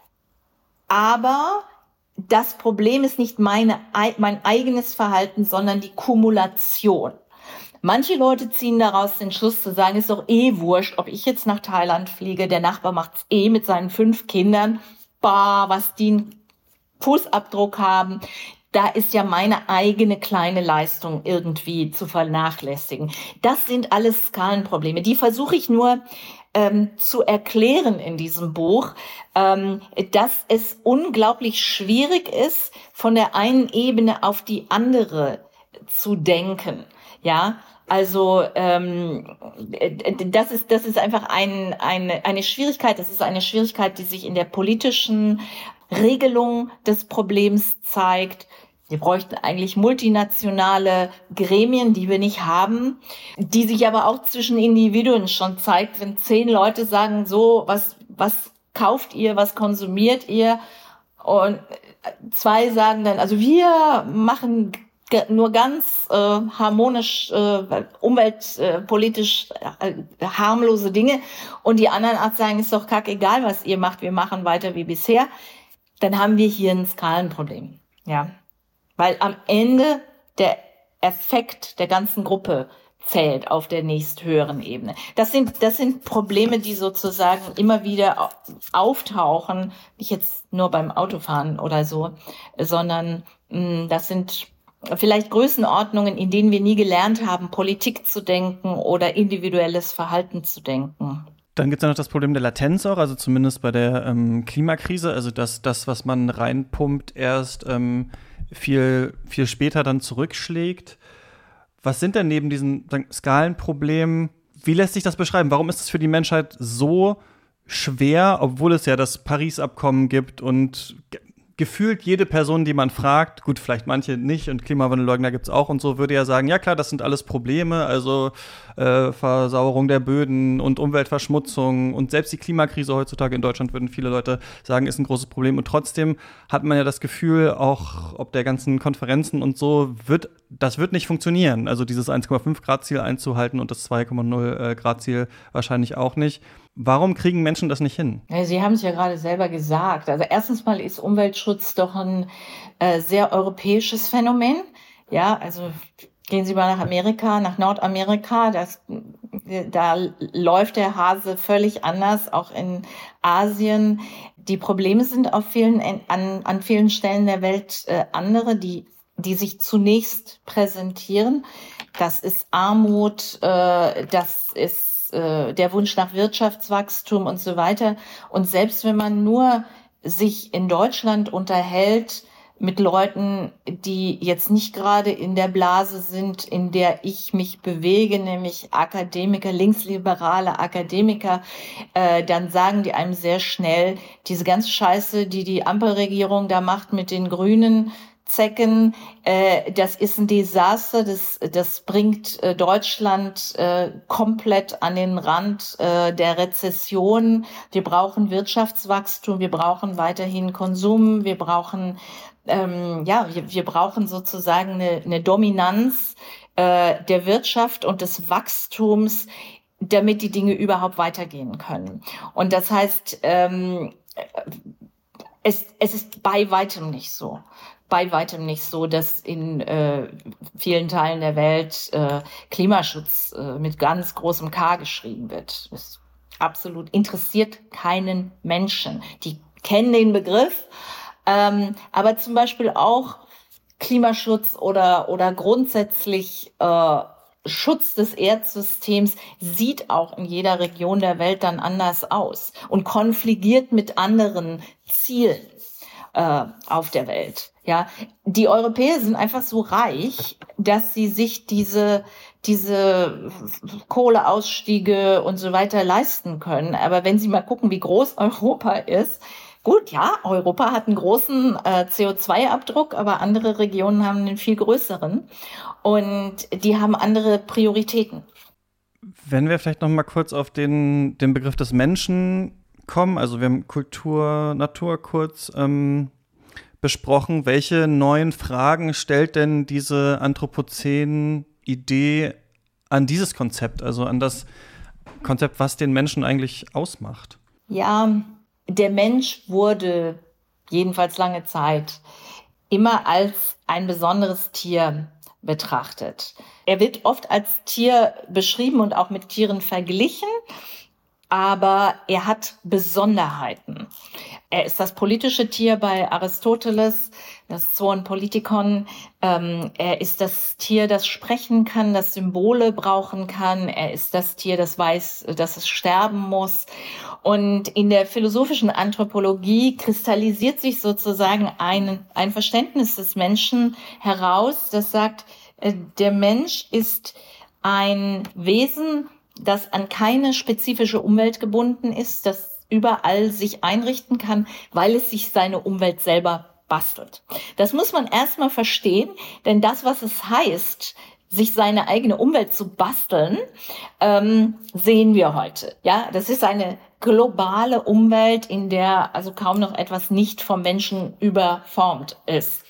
Aber das Problem ist nicht mein eigenes Verhalten, sondern die Kumulation. Manche Leute ziehen daraus den Schluss zu sagen, ist doch wurscht, ob ich jetzt nach Thailand fliege, der Nachbar macht's mit seinen 5 Kindern. Bah, was die einen Fußabdruck haben. Da ist ja meine eigene kleine Leistung irgendwie zu vernachlässigen. Das sind alles Skalenprobleme. Die versuche ich nur zu erklären in diesem Buch, dass es unglaublich schwierig ist, von der einen Ebene auf die andere zu denken. Ja, also das ist einfach eine Schwierigkeit. Das ist eine Schwierigkeit, die sich in der politischen Regelung des Problems zeigt. Wir bräuchten eigentlich multinationale Gremien, die wir nicht haben, die sich aber auch zwischen Individuen schon zeigt, wenn 10 Leute sagen, so, was kauft ihr, was konsumiert ihr? Und 2 sagen dann, also wir machen nur ganz harmonisch, umweltpolitisch harmlose Dinge. Und die anderen 8 sagen, ist doch kackegal, was ihr macht, wir machen weiter wie bisher. Dann haben wir hier ein Skalenproblem. Ja. Weil am Ende der Effekt der ganzen Gruppe zählt auf der nächsthöheren Ebene. Das sind Probleme, die sozusagen immer wieder auftauchen, nicht jetzt nur beim Autofahren oder so, sondern das sind vielleicht Größenordnungen, in denen wir nie gelernt haben, Politik zu denken oder individuelles Verhalten zu denken. Dann gibt es ja noch das Problem der Latenz auch, also zumindest bei der Klimakrise, also dass das, was man reinpumpt, erst viel, viel später dann zurückschlägt. Was sind denn neben diesen Skalenproblemen, wie lässt sich das beschreiben? Warum ist es für die Menschheit so schwer, obwohl es ja das Paris-Abkommen gibt und gefühlt jede Person, die man fragt, gut, vielleicht manche nicht und Klimawandelleugner gibt's auch und so, würde ja sagen, ja klar, das sind alles Probleme, also Versauerung der Böden und Umweltverschmutzung und selbst die Klimakrise heutzutage in Deutschland, würden viele Leute sagen, ist ein großes Problem. Und trotzdem hat man ja das Gefühl, auch ob der ganzen Konferenzen und so, das wird nicht funktionieren. Also dieses 1,5 Grad Ziel einzuhalten und das 2,0 Grad Ziel wahrscheinlich auch nicht. Warum kriegen Menschen das nicht hin? Ja, Sie haben es ja gerade selber gesagt. Also erstens mal ist Umweltschutz doch ein sehr europäisches Phänomen. Ja, also gehen Sie mal nach Amerika, nach Nordamerika. Da läuft der Hase völlig anders, auch in Asien. Die Probleme sind an vielen Stellen der Welt andere, die sich zunächst präsentieren. Das ist Armut, das ist der Wunsch nach Wirtschaftswachstum und so weiter. Und selbst wenn man nur sich in Deutschland unterhält mit Leuten, die jetzt nicht gerade in der Blase sind, in der ich mich bewege, nämlich Akademiker, linksliberale Akademiker, dann sagen die einem sehr schnell, diese ganze Scheiße, die Ampelregierung da macht mit den Grünen, Zecken, das ist ein Desaster, das bringt Deutschland komplett an den Rand der Rezession. Wir brauchen Wirtschaftswachstum, wir brauchen weiterhin Konsum, wir brauchen wir brauchen sozusagen eine Dominanz der Wirtschaft und des Wachstums, damit die Dinge überhaupt weitergehen können. Und das heißt, es ist bei weitem nicht so. Bei weitem nicht so, dass in vielen Teilen der Welt Klimaschutz mit ganz großem K geschrieben wird. Das absolut interessiert keinen Menschen. Die kennen den Begriff, aber zum Beispiel auch Klimaschutz oder grundsätzlich Schutz des Erdsystems sieht auch in jeder Region der Welt dann anders aus und konfligiert mit anderen Zielen auf der Welt. Ja, die Europäer sind einfach so reich, dass sie sich diese Kohleausstiege und so weiter leisten können. Aber wenn Sie mal gucken, wie groß Europa ist, gut, ja, Europa hat einen großen CO2-Abdruck, aber andere Regionen haben einen viel größeren und die haben andere Prioritäten. Wenn wir vielleicht noch mal kurz auf den Begriff des Menschen kommen? Also wir haben Kultur, Natur kurz besprochen. Welche neuen Fragen stellt denn diese Anthropozän-Idee an dieses Konzept, also an das Konzept, was den Menschen eigentlich ausmacht? Ja, der Mensch wurde jedenfalls lange Zeit immer als ein besonderes Tier betrachtet. Er wird oft als Tier beschrieben und auch mit Tieren verglichen, aber er hat Besonderheiten. Er ist das politische Tier bei Aristoteles, das Zoon Politikon. Er ist das Tier, das sprechen kann, das Symbole brauchen kann. Er ist das Tier, das weiß, dass es sterben muss. Und in der philosophischen Anthropologie kristallisiert sich sozusagen ein Verständnis des Menschen heraus, das sagt, der Mensch ist ein Wesen, das an keine spezifische Umwelt gebunden ist, das überall sich einrichten kann, weil es sich seine Umwelt selber bastelt. Das muss man erstmal verstehen, denn das, was es heißt, sich seine eigene Umwelt zu basteln, sehen wir heute. Ja, das ist eine globale Umwelt, in der also kaum noch etwas nicht vom Menschen überformt ist.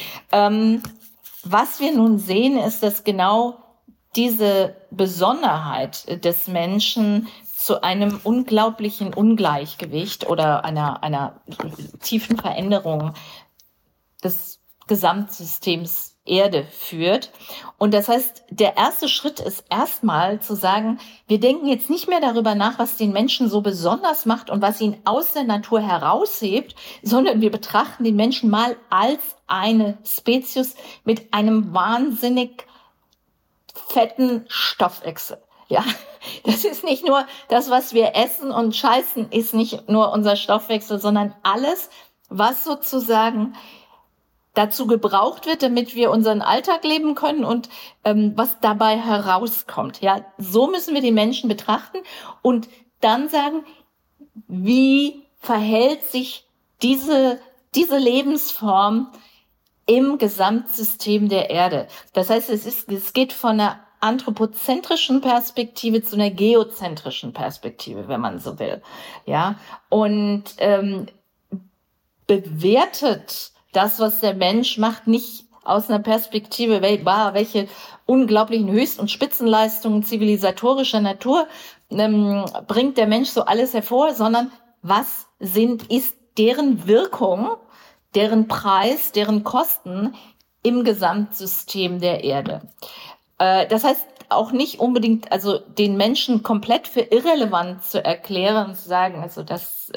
Was wir nun sehen, ist, dass genau diese Besonderheit des Menschen zu einem unglaublichen Ungleichgewicht oder einer tiefen Veränderung des Gesamtsystems Erde führt. Und das heißt, der erste Schritt ist erstmal zu sagen, wir denken jetzt nicht mehr darüber nach, was den Menschen so besonders macht und was ihn aus der Natur heraushebt, sondern wir betrachten den Menschen mal als eine Spezies mit einem wahnsinnig fetten Stoffwechsel. Ja, das ist nicht nur das, was wir essen und scheißen, ist nicht nur unser Stoffwechsel, sondern alles, was sozusagen dazu gebraucht wird, damit wir unseren Alltag leben können und was dabei herauskommt. Ja, so müssen wir die Menschen betrachten und dann sagen, wie verhält sich diese Lebensform im Gesamtsystem der Erde. Das heißt, es geht von einer anthropozentrischen Perspektive zu einer geozentrischen Perspektive, wenn man so will. Ja, und bewertet das, was der Mensch macht, nicht aus einer Perspektive, welche unglaublichen Höchst- und Spitzenleistungen zivilisatorischer Natur bringt der Mensch so alles hervor, sondern was ist deren Wirkung, deren Preis, deren Kosten im Gesamtsystem der Erde. Das heißt auch nicht unbedingt, also den Menschen komplett für irrelevant zu erklären und zu sagen, also das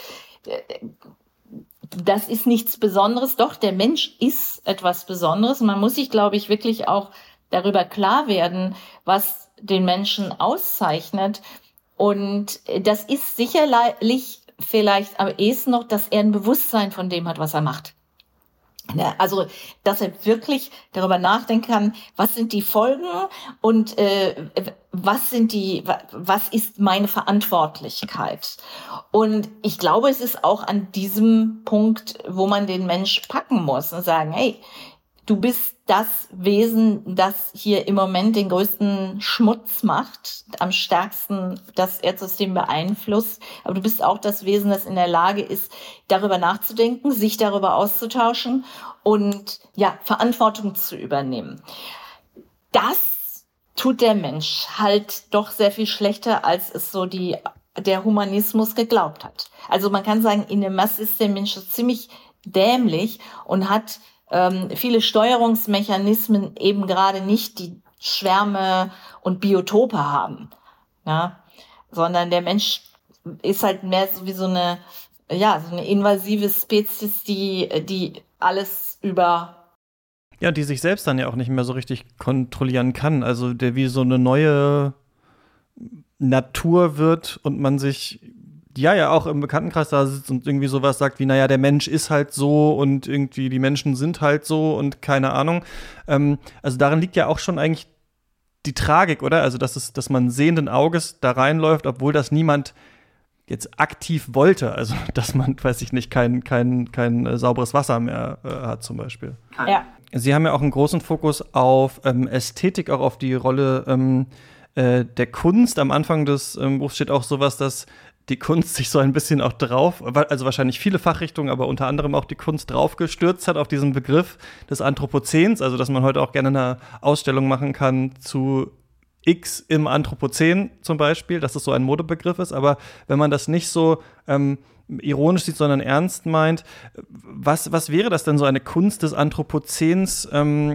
ist nichts Besonderes. Doch, der Mensch ist etwas Besonderes. Und man muss sich, glaube ich, wirklich auch darüber klar werden, was den Menschen auszeichnet. Und das ist sicherlich vielleicht am ehesten noch, dass er ein Bewusstsein von dem hat, was er macht. Also, dass er wirklich darüber nachdenken kann, was sind die Folgen und was ist meine Verantwortlichkeit? Und ich glaube, es ist auch an diesem Punkt, wo man den Mensch packen muss und sagen, hey, du bist das Wesen, das hier im Moment den größten Schmutz macht, am stärksten das Erdsystem beeinflusst. Aber du bist auch das Wesen, das in der Lage ist, darüber nachzudenken, sich darüber auszutauschen und ja, Verantwortung zu übernehmen. Das tut der Mensch halt doch sehr viel schlechter, als es so der Humanismus geglaubt hat. Also man kann sagen, in der Masse ist der Mensch ziemlich dämlich und hat viele Steuerungsmechanismen eben gerade nicht, die Schwärme und Biotope haben, ja? Sondern der Mensch ist halt mehr so wie so eine invasive Spezies, die alles ja, die sich selbst dann ja auch nicht mehr so richtig kontrollieren kann. Also der wie so eine neue Natur wird und man sich ja auch im Bekanntenkreis da sitzt und irgendwie sowas sagt wie, naja, der Mensch ist halt so und irgendwie die Menschen sind halt so und keine Ahnung. Also darin liegt ja auch schon eigentlich die Tragik, oder? Also dass man sehenden Auges da reinläuft, obwohl das niemand jetzt aktiv wollte. Also dass man, weiß ich nicht, kein sauberes Wasser mehr hat zum Beispiel. Ja. Sie haben ja auch einen großen Fokus auf Ästhetik, auch auf die Rolle der Kunst. Am Anfang des Buchs steht auch sowas, dass die Kunst sich so ein bisschen auch drauf, also wahrscheinlich viele Fachrichtungen, aber unter anderem auch die Kunst draufgestürzt hat auf diesen Begriff des Anthropozäns, also dass man heute auch gerne eine Ausstellung machen kann zu X im Anthropozän zum Beispiel, dass das so ein Modebegriff ist, aber wenn man das nicht so ironisch sieht, sondern ernst meint, was wäre das denn so eine Kunst des Anthropozäns?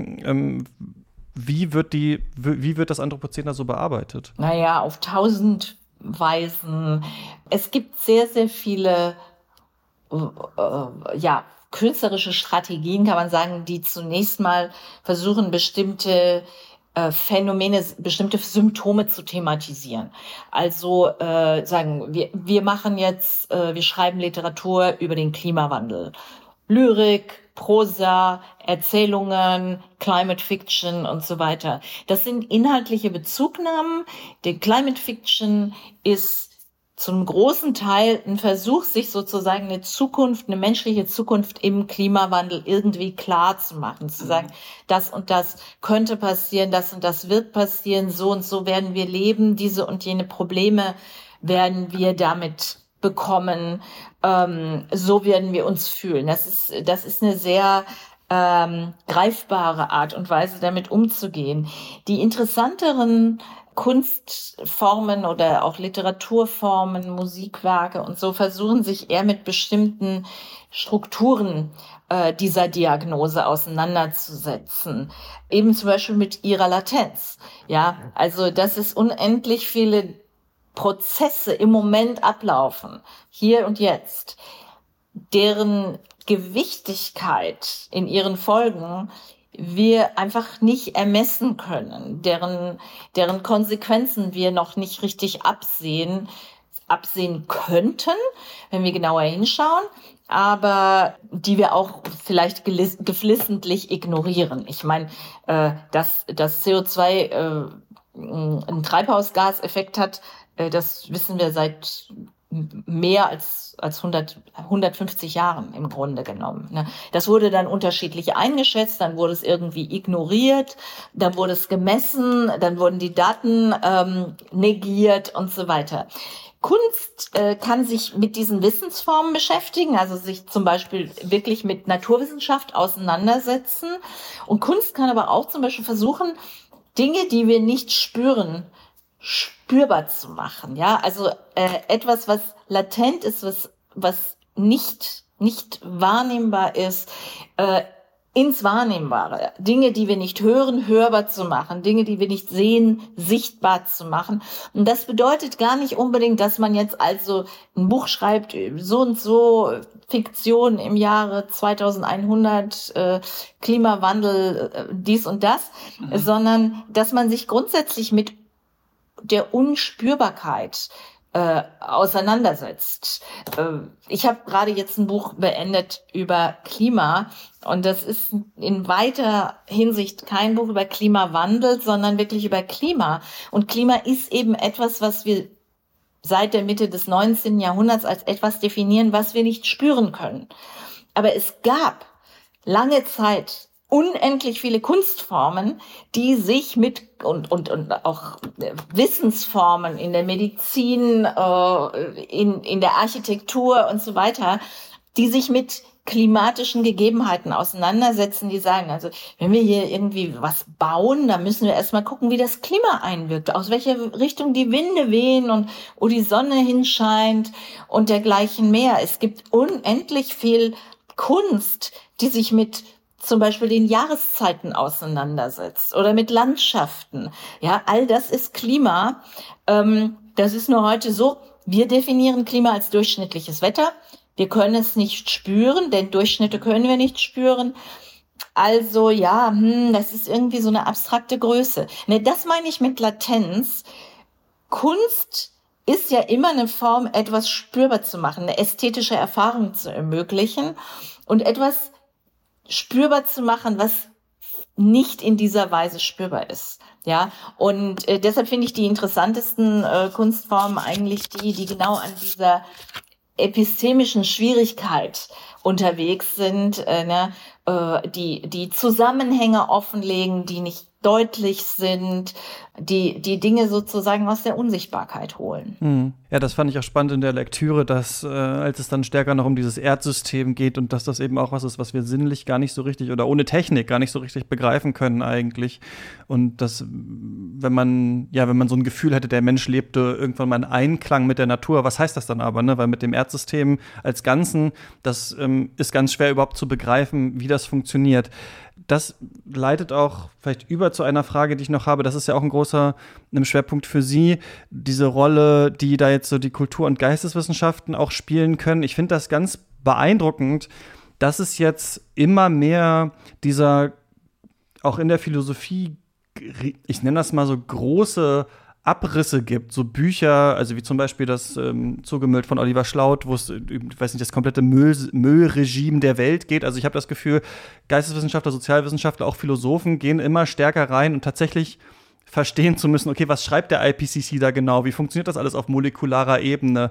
Wie wird das Anthropozän da so bearbeitet? Naja, auf 1000 Weisen. Es gibt sehr, sehr viele künstlerische Strategien, kann man sagen, die zunächst mal versuchen, bestimmte Phänomene, bestimmte Symptome zu thematisieren. Also sagen wir machen jetzt, wir schreiben Literatur über den Klimawandel. Lyrik, Prosa, Erzählungen, Climate Fiction und so weiter. Das sind inhaltliche Bezugnahmen. Die Climate Fiction ist zum großen Teil ein Versuch, sich sozusagen eine menschliche Zukunft im Klimawandel irgendwie klar zu machen. Zu sagen, das und das könnte passieren, das und das wird passieren, so und so werden wir leben, diese und jene Probleme werden wir damit bekommen, so werden wir uns fühlen. Das ist eine sehr greifbare Art und Weise, damit umzugehen. Die interessanteren Kunstformen oder auch Literaturformen, Musikwerke und so versuchen sich eher mit bestimmten Strukturen dieser Diagnose auseinanderzusetzen. Eben zum Beispiel mit ihrer Latenz. Ja, also dass es unendlich viele Prozesse im Moment ablaufen, hier und jetzt, deren Gewichtigkeit in ihren Folgen wir einfach nicht ermessen können, deren Konsequenzen wir noch nicht richtig absehen könnten, wenn wir genauer hinschauen, aber die wir auch vielleicht geflissentlich ignorieren. Ich meine, dass CO2 einen Treibhausgaseffekt hat, das wissen wir seit mehr als 150 Jahren im Grunde genommen. Das wurde dann unterschiedlich eingeschätzt, dann wurde es irgendwie ignoriert, dann wurde es gemessen, dann wurden die Daten negiert und so weiter. Kunst kann sich mit diesen Wissensformen beschäftigen, also sich zum Beispiel wirklich mit Naturwissenschaft auseinandersetzen. Und Kunst kann aber auch zum Beispiel versuchen, Dinge, die wir nicht spüren, spürbar zu machen. Ja, also etwas, was latent ist, was nicht wahrnehmbar ist, ins Wahrnehmbare. Dinge, die wir nicht hören, hörbar zu machen. Dinge, die wir nicht sehen, sichtbar zu machen. Und das bedeutet gar nicht unbedingt, dass man jetzt also ein Buch schreibt, so und so, Fiktion im Jahre 2100, Klimawandel, dies und das, sondern dass man sich grundsätzlich mit der Unspürbarkeit auseinandersetzt. Ich habe gerade jetzt ein Buch beendet über Klima und das ist in weiter Hinsicht kein Buch über Klimawandel, sondern wirklich über Klima. Und Klima ist eben etwas, was wir seit der Mitte des 19. Jahrhunderts als etwas definieren, was wir nicht spüren können. Aber es gab lange Zeit unendlich viele Kunstformen, die sich mit und auch Wissensformen in der Medizin, in der Architektur und so weiter, die sich mit klimatischen Gegebenheiten auseinandersetzen, die sagen, also wenn wir hier irgendwie was bauen, dann müssen wir erstmal gucken, wie das Klima einwirkt, aus welcher Richtung die Winde wehen und wo die Sonne hinscheint und dergleichen mehr. Es gibt unendlich viel Kunst, die sich mit zum Beispiel den Jahreszeiten auseinandersetzt oder mit Landschaften. Ja, all das ist Klima. Das ist nur heute so, wir definieren Klima als durchschnittliches Wetter. Wir können es nicht spüren, denn Durchschnitte können wir nicht spüren. Also ja, das ist irgendwie so eine abstrakte Größe. Ne, das meine ich mit Latenz. Kunst ist ja immer eine Form, etwas spürbar zu machen, eine ästhetische Erfahrung zu ermöglichen und etwas spürbar zu machen, was nicht in dieser Weise spürbar ist. Ja, und deshalb finde ich die interessantesten Kunstformen eigentlich die genau an dieser epistemischen Schwierigkeit unterwegs sind, die Zusammenhänge offenlegen, die nicht deutlich sind, die Dinge sozusagen aus der Unsichtbarkeit holen. Ja, das fand ich auch spannend in der Lektüre, dass als es dann stärker noch um dieses Erdsystem geht und dass das eben auch was ist, was wir sinnlich gar nicht so richtig oder ohne Technik gar nicht so richtig begreifen können eigentlich. Und dass, wenn man so ein Gefühl hätte, der Mensch lebte irgendwann mal in Einklang mit der Natur, was heißt das dann aber, ne? Weil mit dem Erdsystem als Ganzen, das ist ganz schwer überhaupt zu begreifen, wie das funktioniert. Das leitet auch vielleicht über zu einer Frage, die ich noch habe. Das ist ja auch ein großer Schwerpunkt für Sie, diese Rolle, die da jetzt so die Kultur- und Geisteswissenschaften auch spielen können. Ich finde das ganz beeindruckend, dass es jetzt immer mehr dieser, auch in der Philosophie, ich nenne das mal so große Abrisse gibt, so Bücher, also wie zum Beispiel das Zugemüllt von Oliver Schlaut, wo es, ich weiß nicht, das komplette Müllregime der Welt geht. Also ich habe das Gefühl, Geisteswissenschaftler, Sozialwissenschaftler, auch Philosophen gehen immer stärker rein und tatsächlich verstehen zu müssen, okay, was schreibt der IPCC da genau? Wie funktioniert das alles auf molekularer Ebene?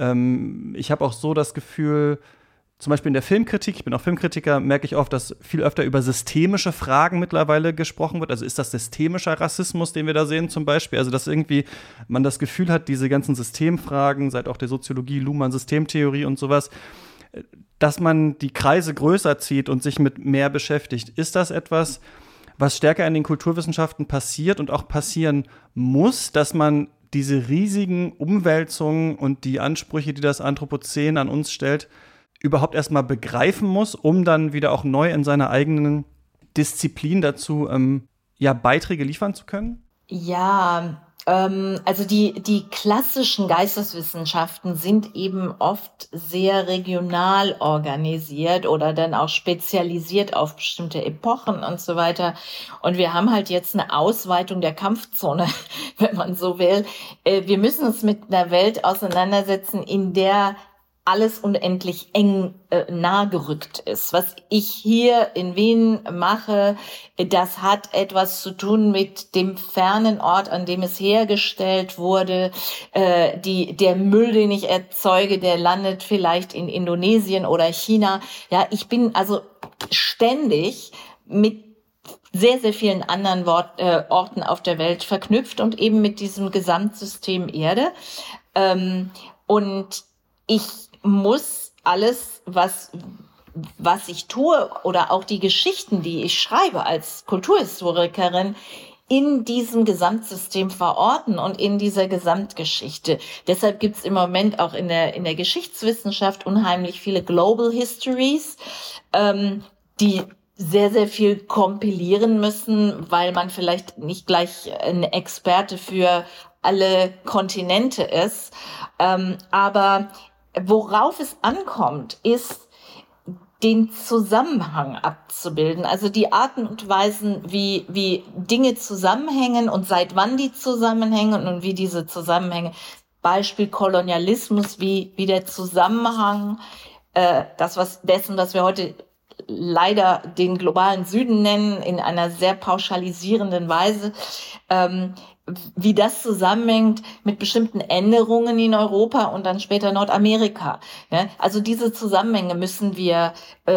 Ich habe auch so das Gefühl, zum Beispiel in der Filmkritik, ich bin auch Filmkritiker, merke ich oft, dass viel öfter über systemische Fragen mittlerweile gesprochen wird. Also ist das systemischer Rassismus, den wir da sehen zum Beispiel? Also dass irgendwie man das Gefühl hat, diese ganzen Systemfragen, seit auch der Soziologie, Luhmann, Systemtheorie und sowas, dass man die Kreise größer zieht und sich mit mehr beschäftigt. Ist das etwas, was stärker in den Kulturwissenschaften passiert und auch passieren muss, dass man diese riesigen Umwälzungen und die Ansprüche, die das Anthropozän an uns stellt, überhaupt erstmal begreifen muss, um dann wieder auch neu in seiner eigenen Disziplin dazu Beiträge liefern zu können? Ja, also die klassischen Geisteswissenschaften sind eben oft sehr regional organisiert oder dann auch spezialisiert auf bestimmte Epochen und so weiter. Und wir haben halt jetzt eine Ausweitung der Kampfzone, wenn man so will. Wir müssen uns mit einer Welt auseinandersetzen, in der alles unendlich eng nah gerückt ist. Was ich hier in Wien mache, das hat etwas zu tun mit dem fernen Ort, an dem es hergestellt wurde. Der Müll, den ich erzeuge, der landet vielleicht in Indonesien oder China. Ja, ich bin also ständig mit sehr, sehr vielen anderen Orten auf der Welt verknüpft und eben mit diesem Gesamtsystem Erde. Und ich muss alles, was ich tue oder auch die Geschichten, die ich schreibe als Kulturhistorikerin, in diesem Gesamtsystem verorten und in dieser Gesamtgeschichte. Deshalb gibt es im Moment auch in der Geschichtswissenschaft unheimlich viele Global Histories, die sehr, sehr viel kompilieren müssen, weil man vielleicht nicht gleich ein Experte für alle Kontinente ist. Aber worauf es ankommt, ist, den Zusammenhang abzubilden, also die Arten und Weisen, wie Dinge zusammenhängen und seit wann die zusammenhängen und wie diese Zusammenhänge, Beispiel Kolonialismus, wie der Zusammenhang, was wir heute leider den globalen Süden nennen, in einer sehr pauschalisierenden Weise, wie das zusammenhängt mit bestimmten Änderungen in Europa und dann später Nordamerika. Ja, also diese Zusammenhänge müssen wir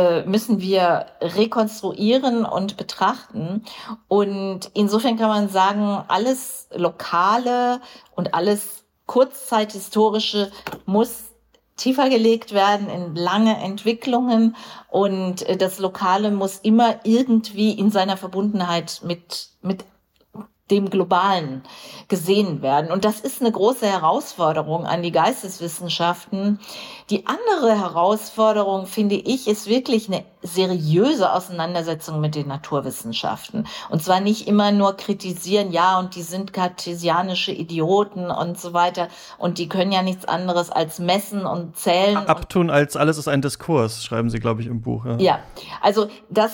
rekonstruieren und betrachten. Und insofern kann man sagen, alles Lokale und alles Kurzzeithistorische muss tiefer gelegt werden in lange Entwicklungen, und das Lokale muss immer irgendwie in seiner Verbundenheit mit dem Globalen gesehen werden. Und das ist eine große Herausforderung an die Geisteswissenschaften. Die andere Herausforderung, finde ich, ist wirklich eine seriöse Auseinandersetzung mit den Naturwissenschaften. Und zwar nicht immer nur kritisieren, ja, und die sind kartesianische Idioten und so weiter. Und die können ja nichts anderes als messen und zählen. Abtun als alles ist ein Diskurs, schreiben Sie, glaube ich, im Buch. Ja, also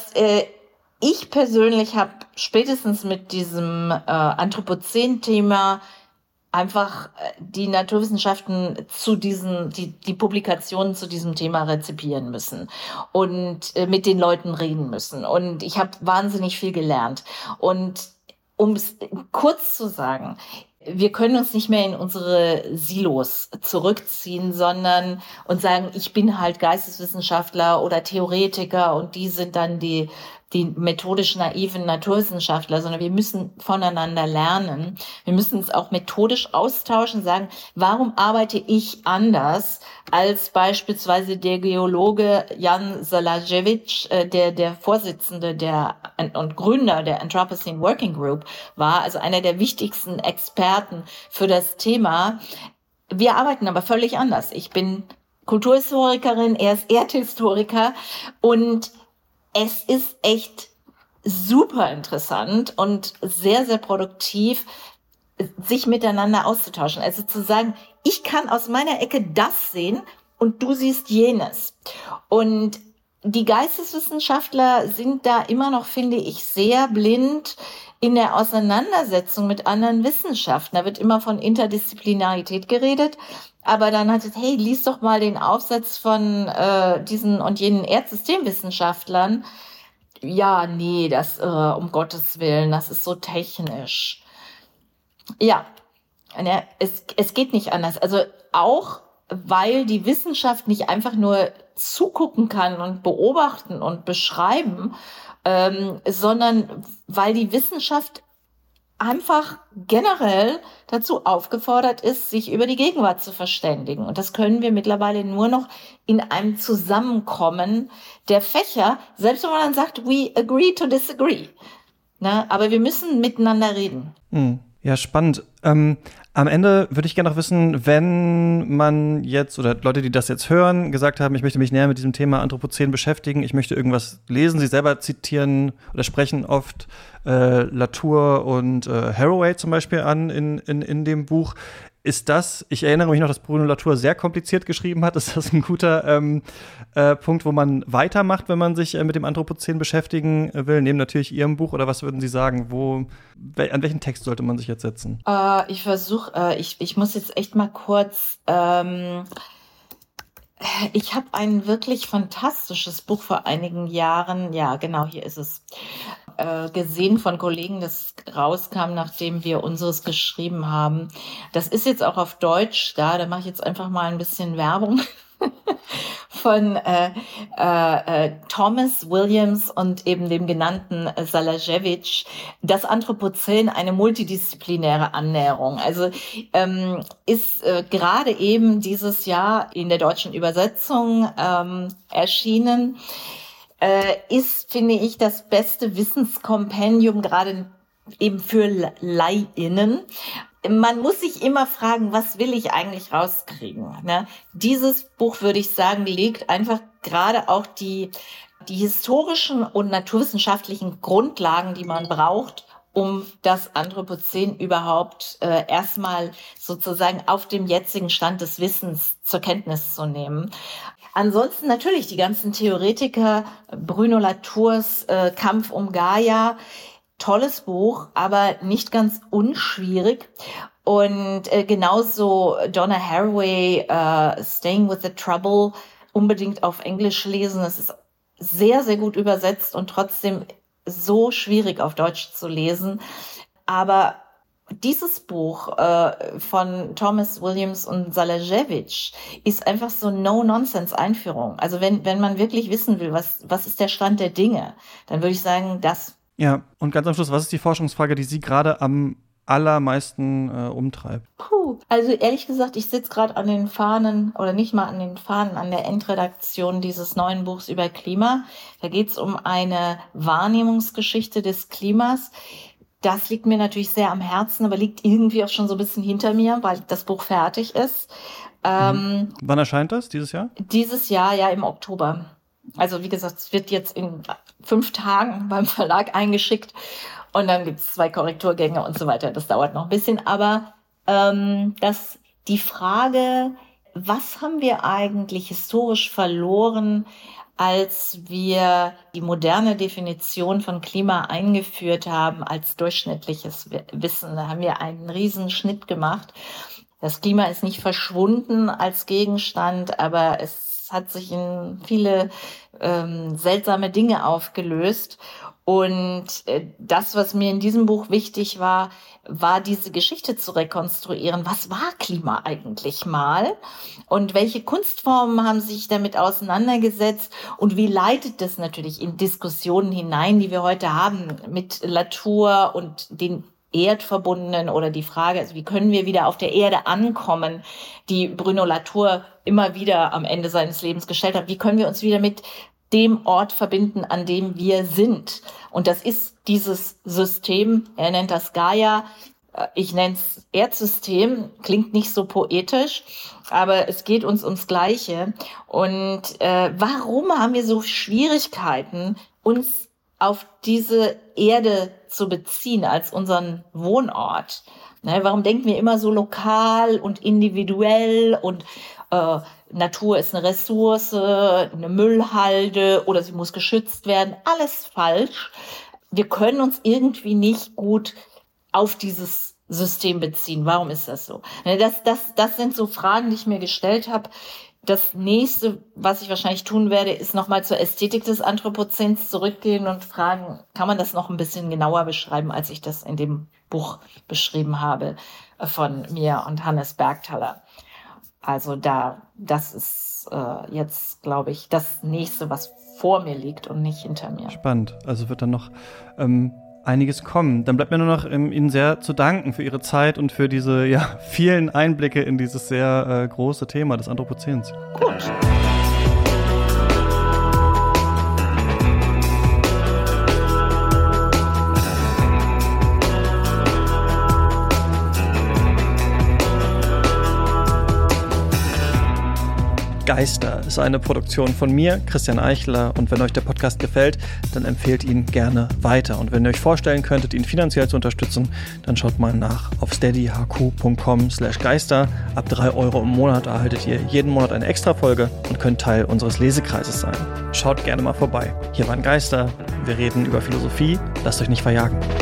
ich persönlich habe spätestens mit diesem Anthropozän-Thema einfach die Naturwissenschaften die Publikationen zu diesem Thema rezipieren müssen und mit den Leuten reden müssen. Und ich habe wahnsinnig viel gelernt. Und um es kurz zu sagen, wir können uns nicht mehr in unsere Silos zurückziehen, sondern und sagen, ich bin halt Geisteswissenschaftler oder Theoretiker und die sind dann die die methodisch naiven Naturwissenschaftler, sondern wir müssen voneinander lernen. Wir müssen uns auch methodisch austauschen, sagen, warum arbeite ich anders als beispielsweise der Geologe Jan Salajevic, der Vorsitzende und Gründer der Anthropocene Working Group war, also einer der wichtigsten Experten für das Thema. Wir arbeiten aber völlig anders. Ich bin Kulturhistorikerin, er ist Erdhistoriker und es ist echt super interessant und sehr, sehr produktiv, sich miteinander auszutauschen. Also zu sagen, ich kann aus meiner Ecke das sehen und du siehst jenes. Und die Geisteswissenschaftler sind da immer noch, finde ich, sehr blind in der Auseinandersetzung mit anderen Wissenschaften. Da wird immer von Interdisziplinarität geredet. Aber dann hat es, hey, lies doch mal den Aufsatz von diesen und jenen Erdsystemwissenschaftlern. Ja, nee, das um Gottes Willen, das ist so technisch. Ja, es geht nicht anders. Also auch, weil die Wissenschaft nicht einfach nur zugucken kann und beobachten und beschreiben, sondern weil die Wissenschaft einfach generell dazu aufgefordert ist, sich über die Gegenwart zu verständigen. Und das können wir mittlerweile nur noch in einem Zusammenkommen der Fächer, selbst wenn man dann sagt, we agree to disagree. Na, aber wir müssen miteinander reden. Ja, spannend. Am Ende würde ich gerne noch wissen, wenn man jetzt oder Leute, die das jetzt hören, gesagt haben, ich möchte mich näher mit diesem Thema Anthropozän beschäftigen, ich möchte irgendwas lesen, sie selber zitieren oder sprechen oft Latour und Haraway zum Beispiel an in dem Buch. Ist das, ich erinnere mich noch, dass Bruno Latour sehr kompliziert geschrieben hat. Ist das ein guter Punkt, wo man weitermacht, wenn man sich mit dem Anthropozän beschäftigen will, neben natürlich Ihrem Buch? Oder was würden Sie sagen? An welchen Text sollte man sich jetzt setzen? Ich muss jetzt echt mal kurz, ich habe ein wirklich fantastisches Buch vor einigen Jahren, ja genau, hier ist es, gesehen von Kollegen, das rauskam, nachdem wir unseres geschrieben haben. Das ist jetzt auch auf Deutsch da mache ich jetzt einfach mal ein bisschen Werbung von Thomas Williams und eben dem genannten Salajevic, das Anthropozän, eine multidisziplinäre Annäherung. Also ist gerade eben dieses Jahr in der deutschen Übersetzung erschienen. Ist, finde ich, das beste Wissenskompendium, gerade eben für LaiInnen. Man muss sich immer fragen, was will ich eigentlich rauskriegen? Ne? Dieses Buch, würde ich sagen, legt einfach gerade auch die historischen und naturwissenschaftlichen Grundlagen, die man braucht, um das Anthropozän überhaupt erstmal sozusagen auf dem jetzigen Stand des Wissens zur Kenntnis zu nehmen. Ansonsten natürlich die ganzen Theoretiker, Bruno Latours Kampf um Gaia, tolles Buch, aber nicht ganz unschwierig. Und genauso Donna Haraway, Staying with the Trouble, unbedingt auf Englisch lesen. Es ist sehr, sehr gut übersetzt und trotzdem so schwierig auf Deutsch zu lesen. Aber dieses Buch von Thomas Williams und Salajevic ist einfach so No-Nonsense-Einführung. Also wenn man wirklich wissen will, was ist der Stand der Dinge, dann würde ich sagen, das. Ja, und ganz am Schluss, was ist die Forschungsfrage, die Sie gerade am allermeisten umtreibt? Also ehrlich gesagt, ich sitze gerade an den Fahnen, oder nicht mal an den Fahnen, an der Endredaktion dieses neuen Buchs über Klima. Da geht es um eine Wahrnehmungsgeschichte des Klimas. Das liegt mir natürlich sehr am Herzen, aber liegt irgendwie auch schon so ein bisschen hinter mir, weil das Buch fertig ist. Wann erscheint das? Dieses Jahr? Dieses Jahr, ja, im Oktober. Also wie gesagt, es wird jetzt in 5 Tagen beim Verlag eingeschickt und dann gibt es 2 Korrekturgänge und so weiter. Das dauert noch ein bisschen, aber die Frage, was haben wir eigentlich historisch verloren, als wir die moderne Definition von Klima eingeführt haben als durchschnittliches Wissen. Da haben wir einen riesen Schnitt gemacht. Das Klima ist nicht verschwunden als Gegenstand, aber es hat sich in viele seltsame Dinge aufgelöst. Und das, was mir in diesem Buch wichtig war diese Geschichte zu rekonstruieren. Was war Klima eigentlich mal? Und welche Kunstformen haben sich damit auseinandergesetzt? Und wie leitet das natürlich in Diskussionen hinein, die wir heute haben mit Latour und den Erdverbundenen oder die Frage, also wie können wir wieder auf der Erde ankommen, die Bruno Latour immer wieder am Ende seines Lebens gestellt hat. Wie können wir uns wieder mit dem Ort verbinden, an dem wir sind? Und das ist dieses System, er nennt das Gaia, ich nenne es Erdsystem, klingt nicht so poetisch, aber es geht uns ums Gleiche. Und warum haben wir so Schwierigkeiten, uns auf diese Erde zu beziehen als unseren Wohnort? Warum denken wir immer so lokal und individuell und Natur ist eine Ressource, eine Müllhalde oder sie muss geschützt werden? Alles falsch. Wir können uns irgendwie nicht gut auf dieses System beziehen. Warum ist das so? Das sind so Fragen, die ich mir gestellt habe. Das nächste, was ich wahrscheinlich tun werde, ist nochmal zur Ästhetik des Anthropozäns zurückgehen und fragen, kann man das noch ein bisschen genauer beschreiben, als ich das in dem Buch beschrieben habe von mir und Hannes Bergthaler. Also das ist jetzt, glaube ich, das nächste, was vor mir liegt und nicht hinter mir. Spannend. Also wird dann noch einiges kommen. Dann bleibt mir nur noch Ihnen sehr zu danken für Ihre Zeit und für diese vielen Einblicke in dieses sehr große Thema des Anthropozäns. Gut. Geister ist eine Produktion von mir, Christian Eichler, und wenn euch der Podcast gefällt, dann empfehlt ihn gerne weiter. Und wenn ihr euch vorstellen könntet, ihn finanziell zu unterstützen, dann schaut mal nach auf steadyhq.com/geister. Ab 3 € im Monat erhaltet ihr jeden Monat eine Extra-Folge und könnt Teil unseres Lesekreises sein. Schaut gerne mal vorbei. Hier waren Geister, wir reden über Philosophie, lasst euch nicht verjagen.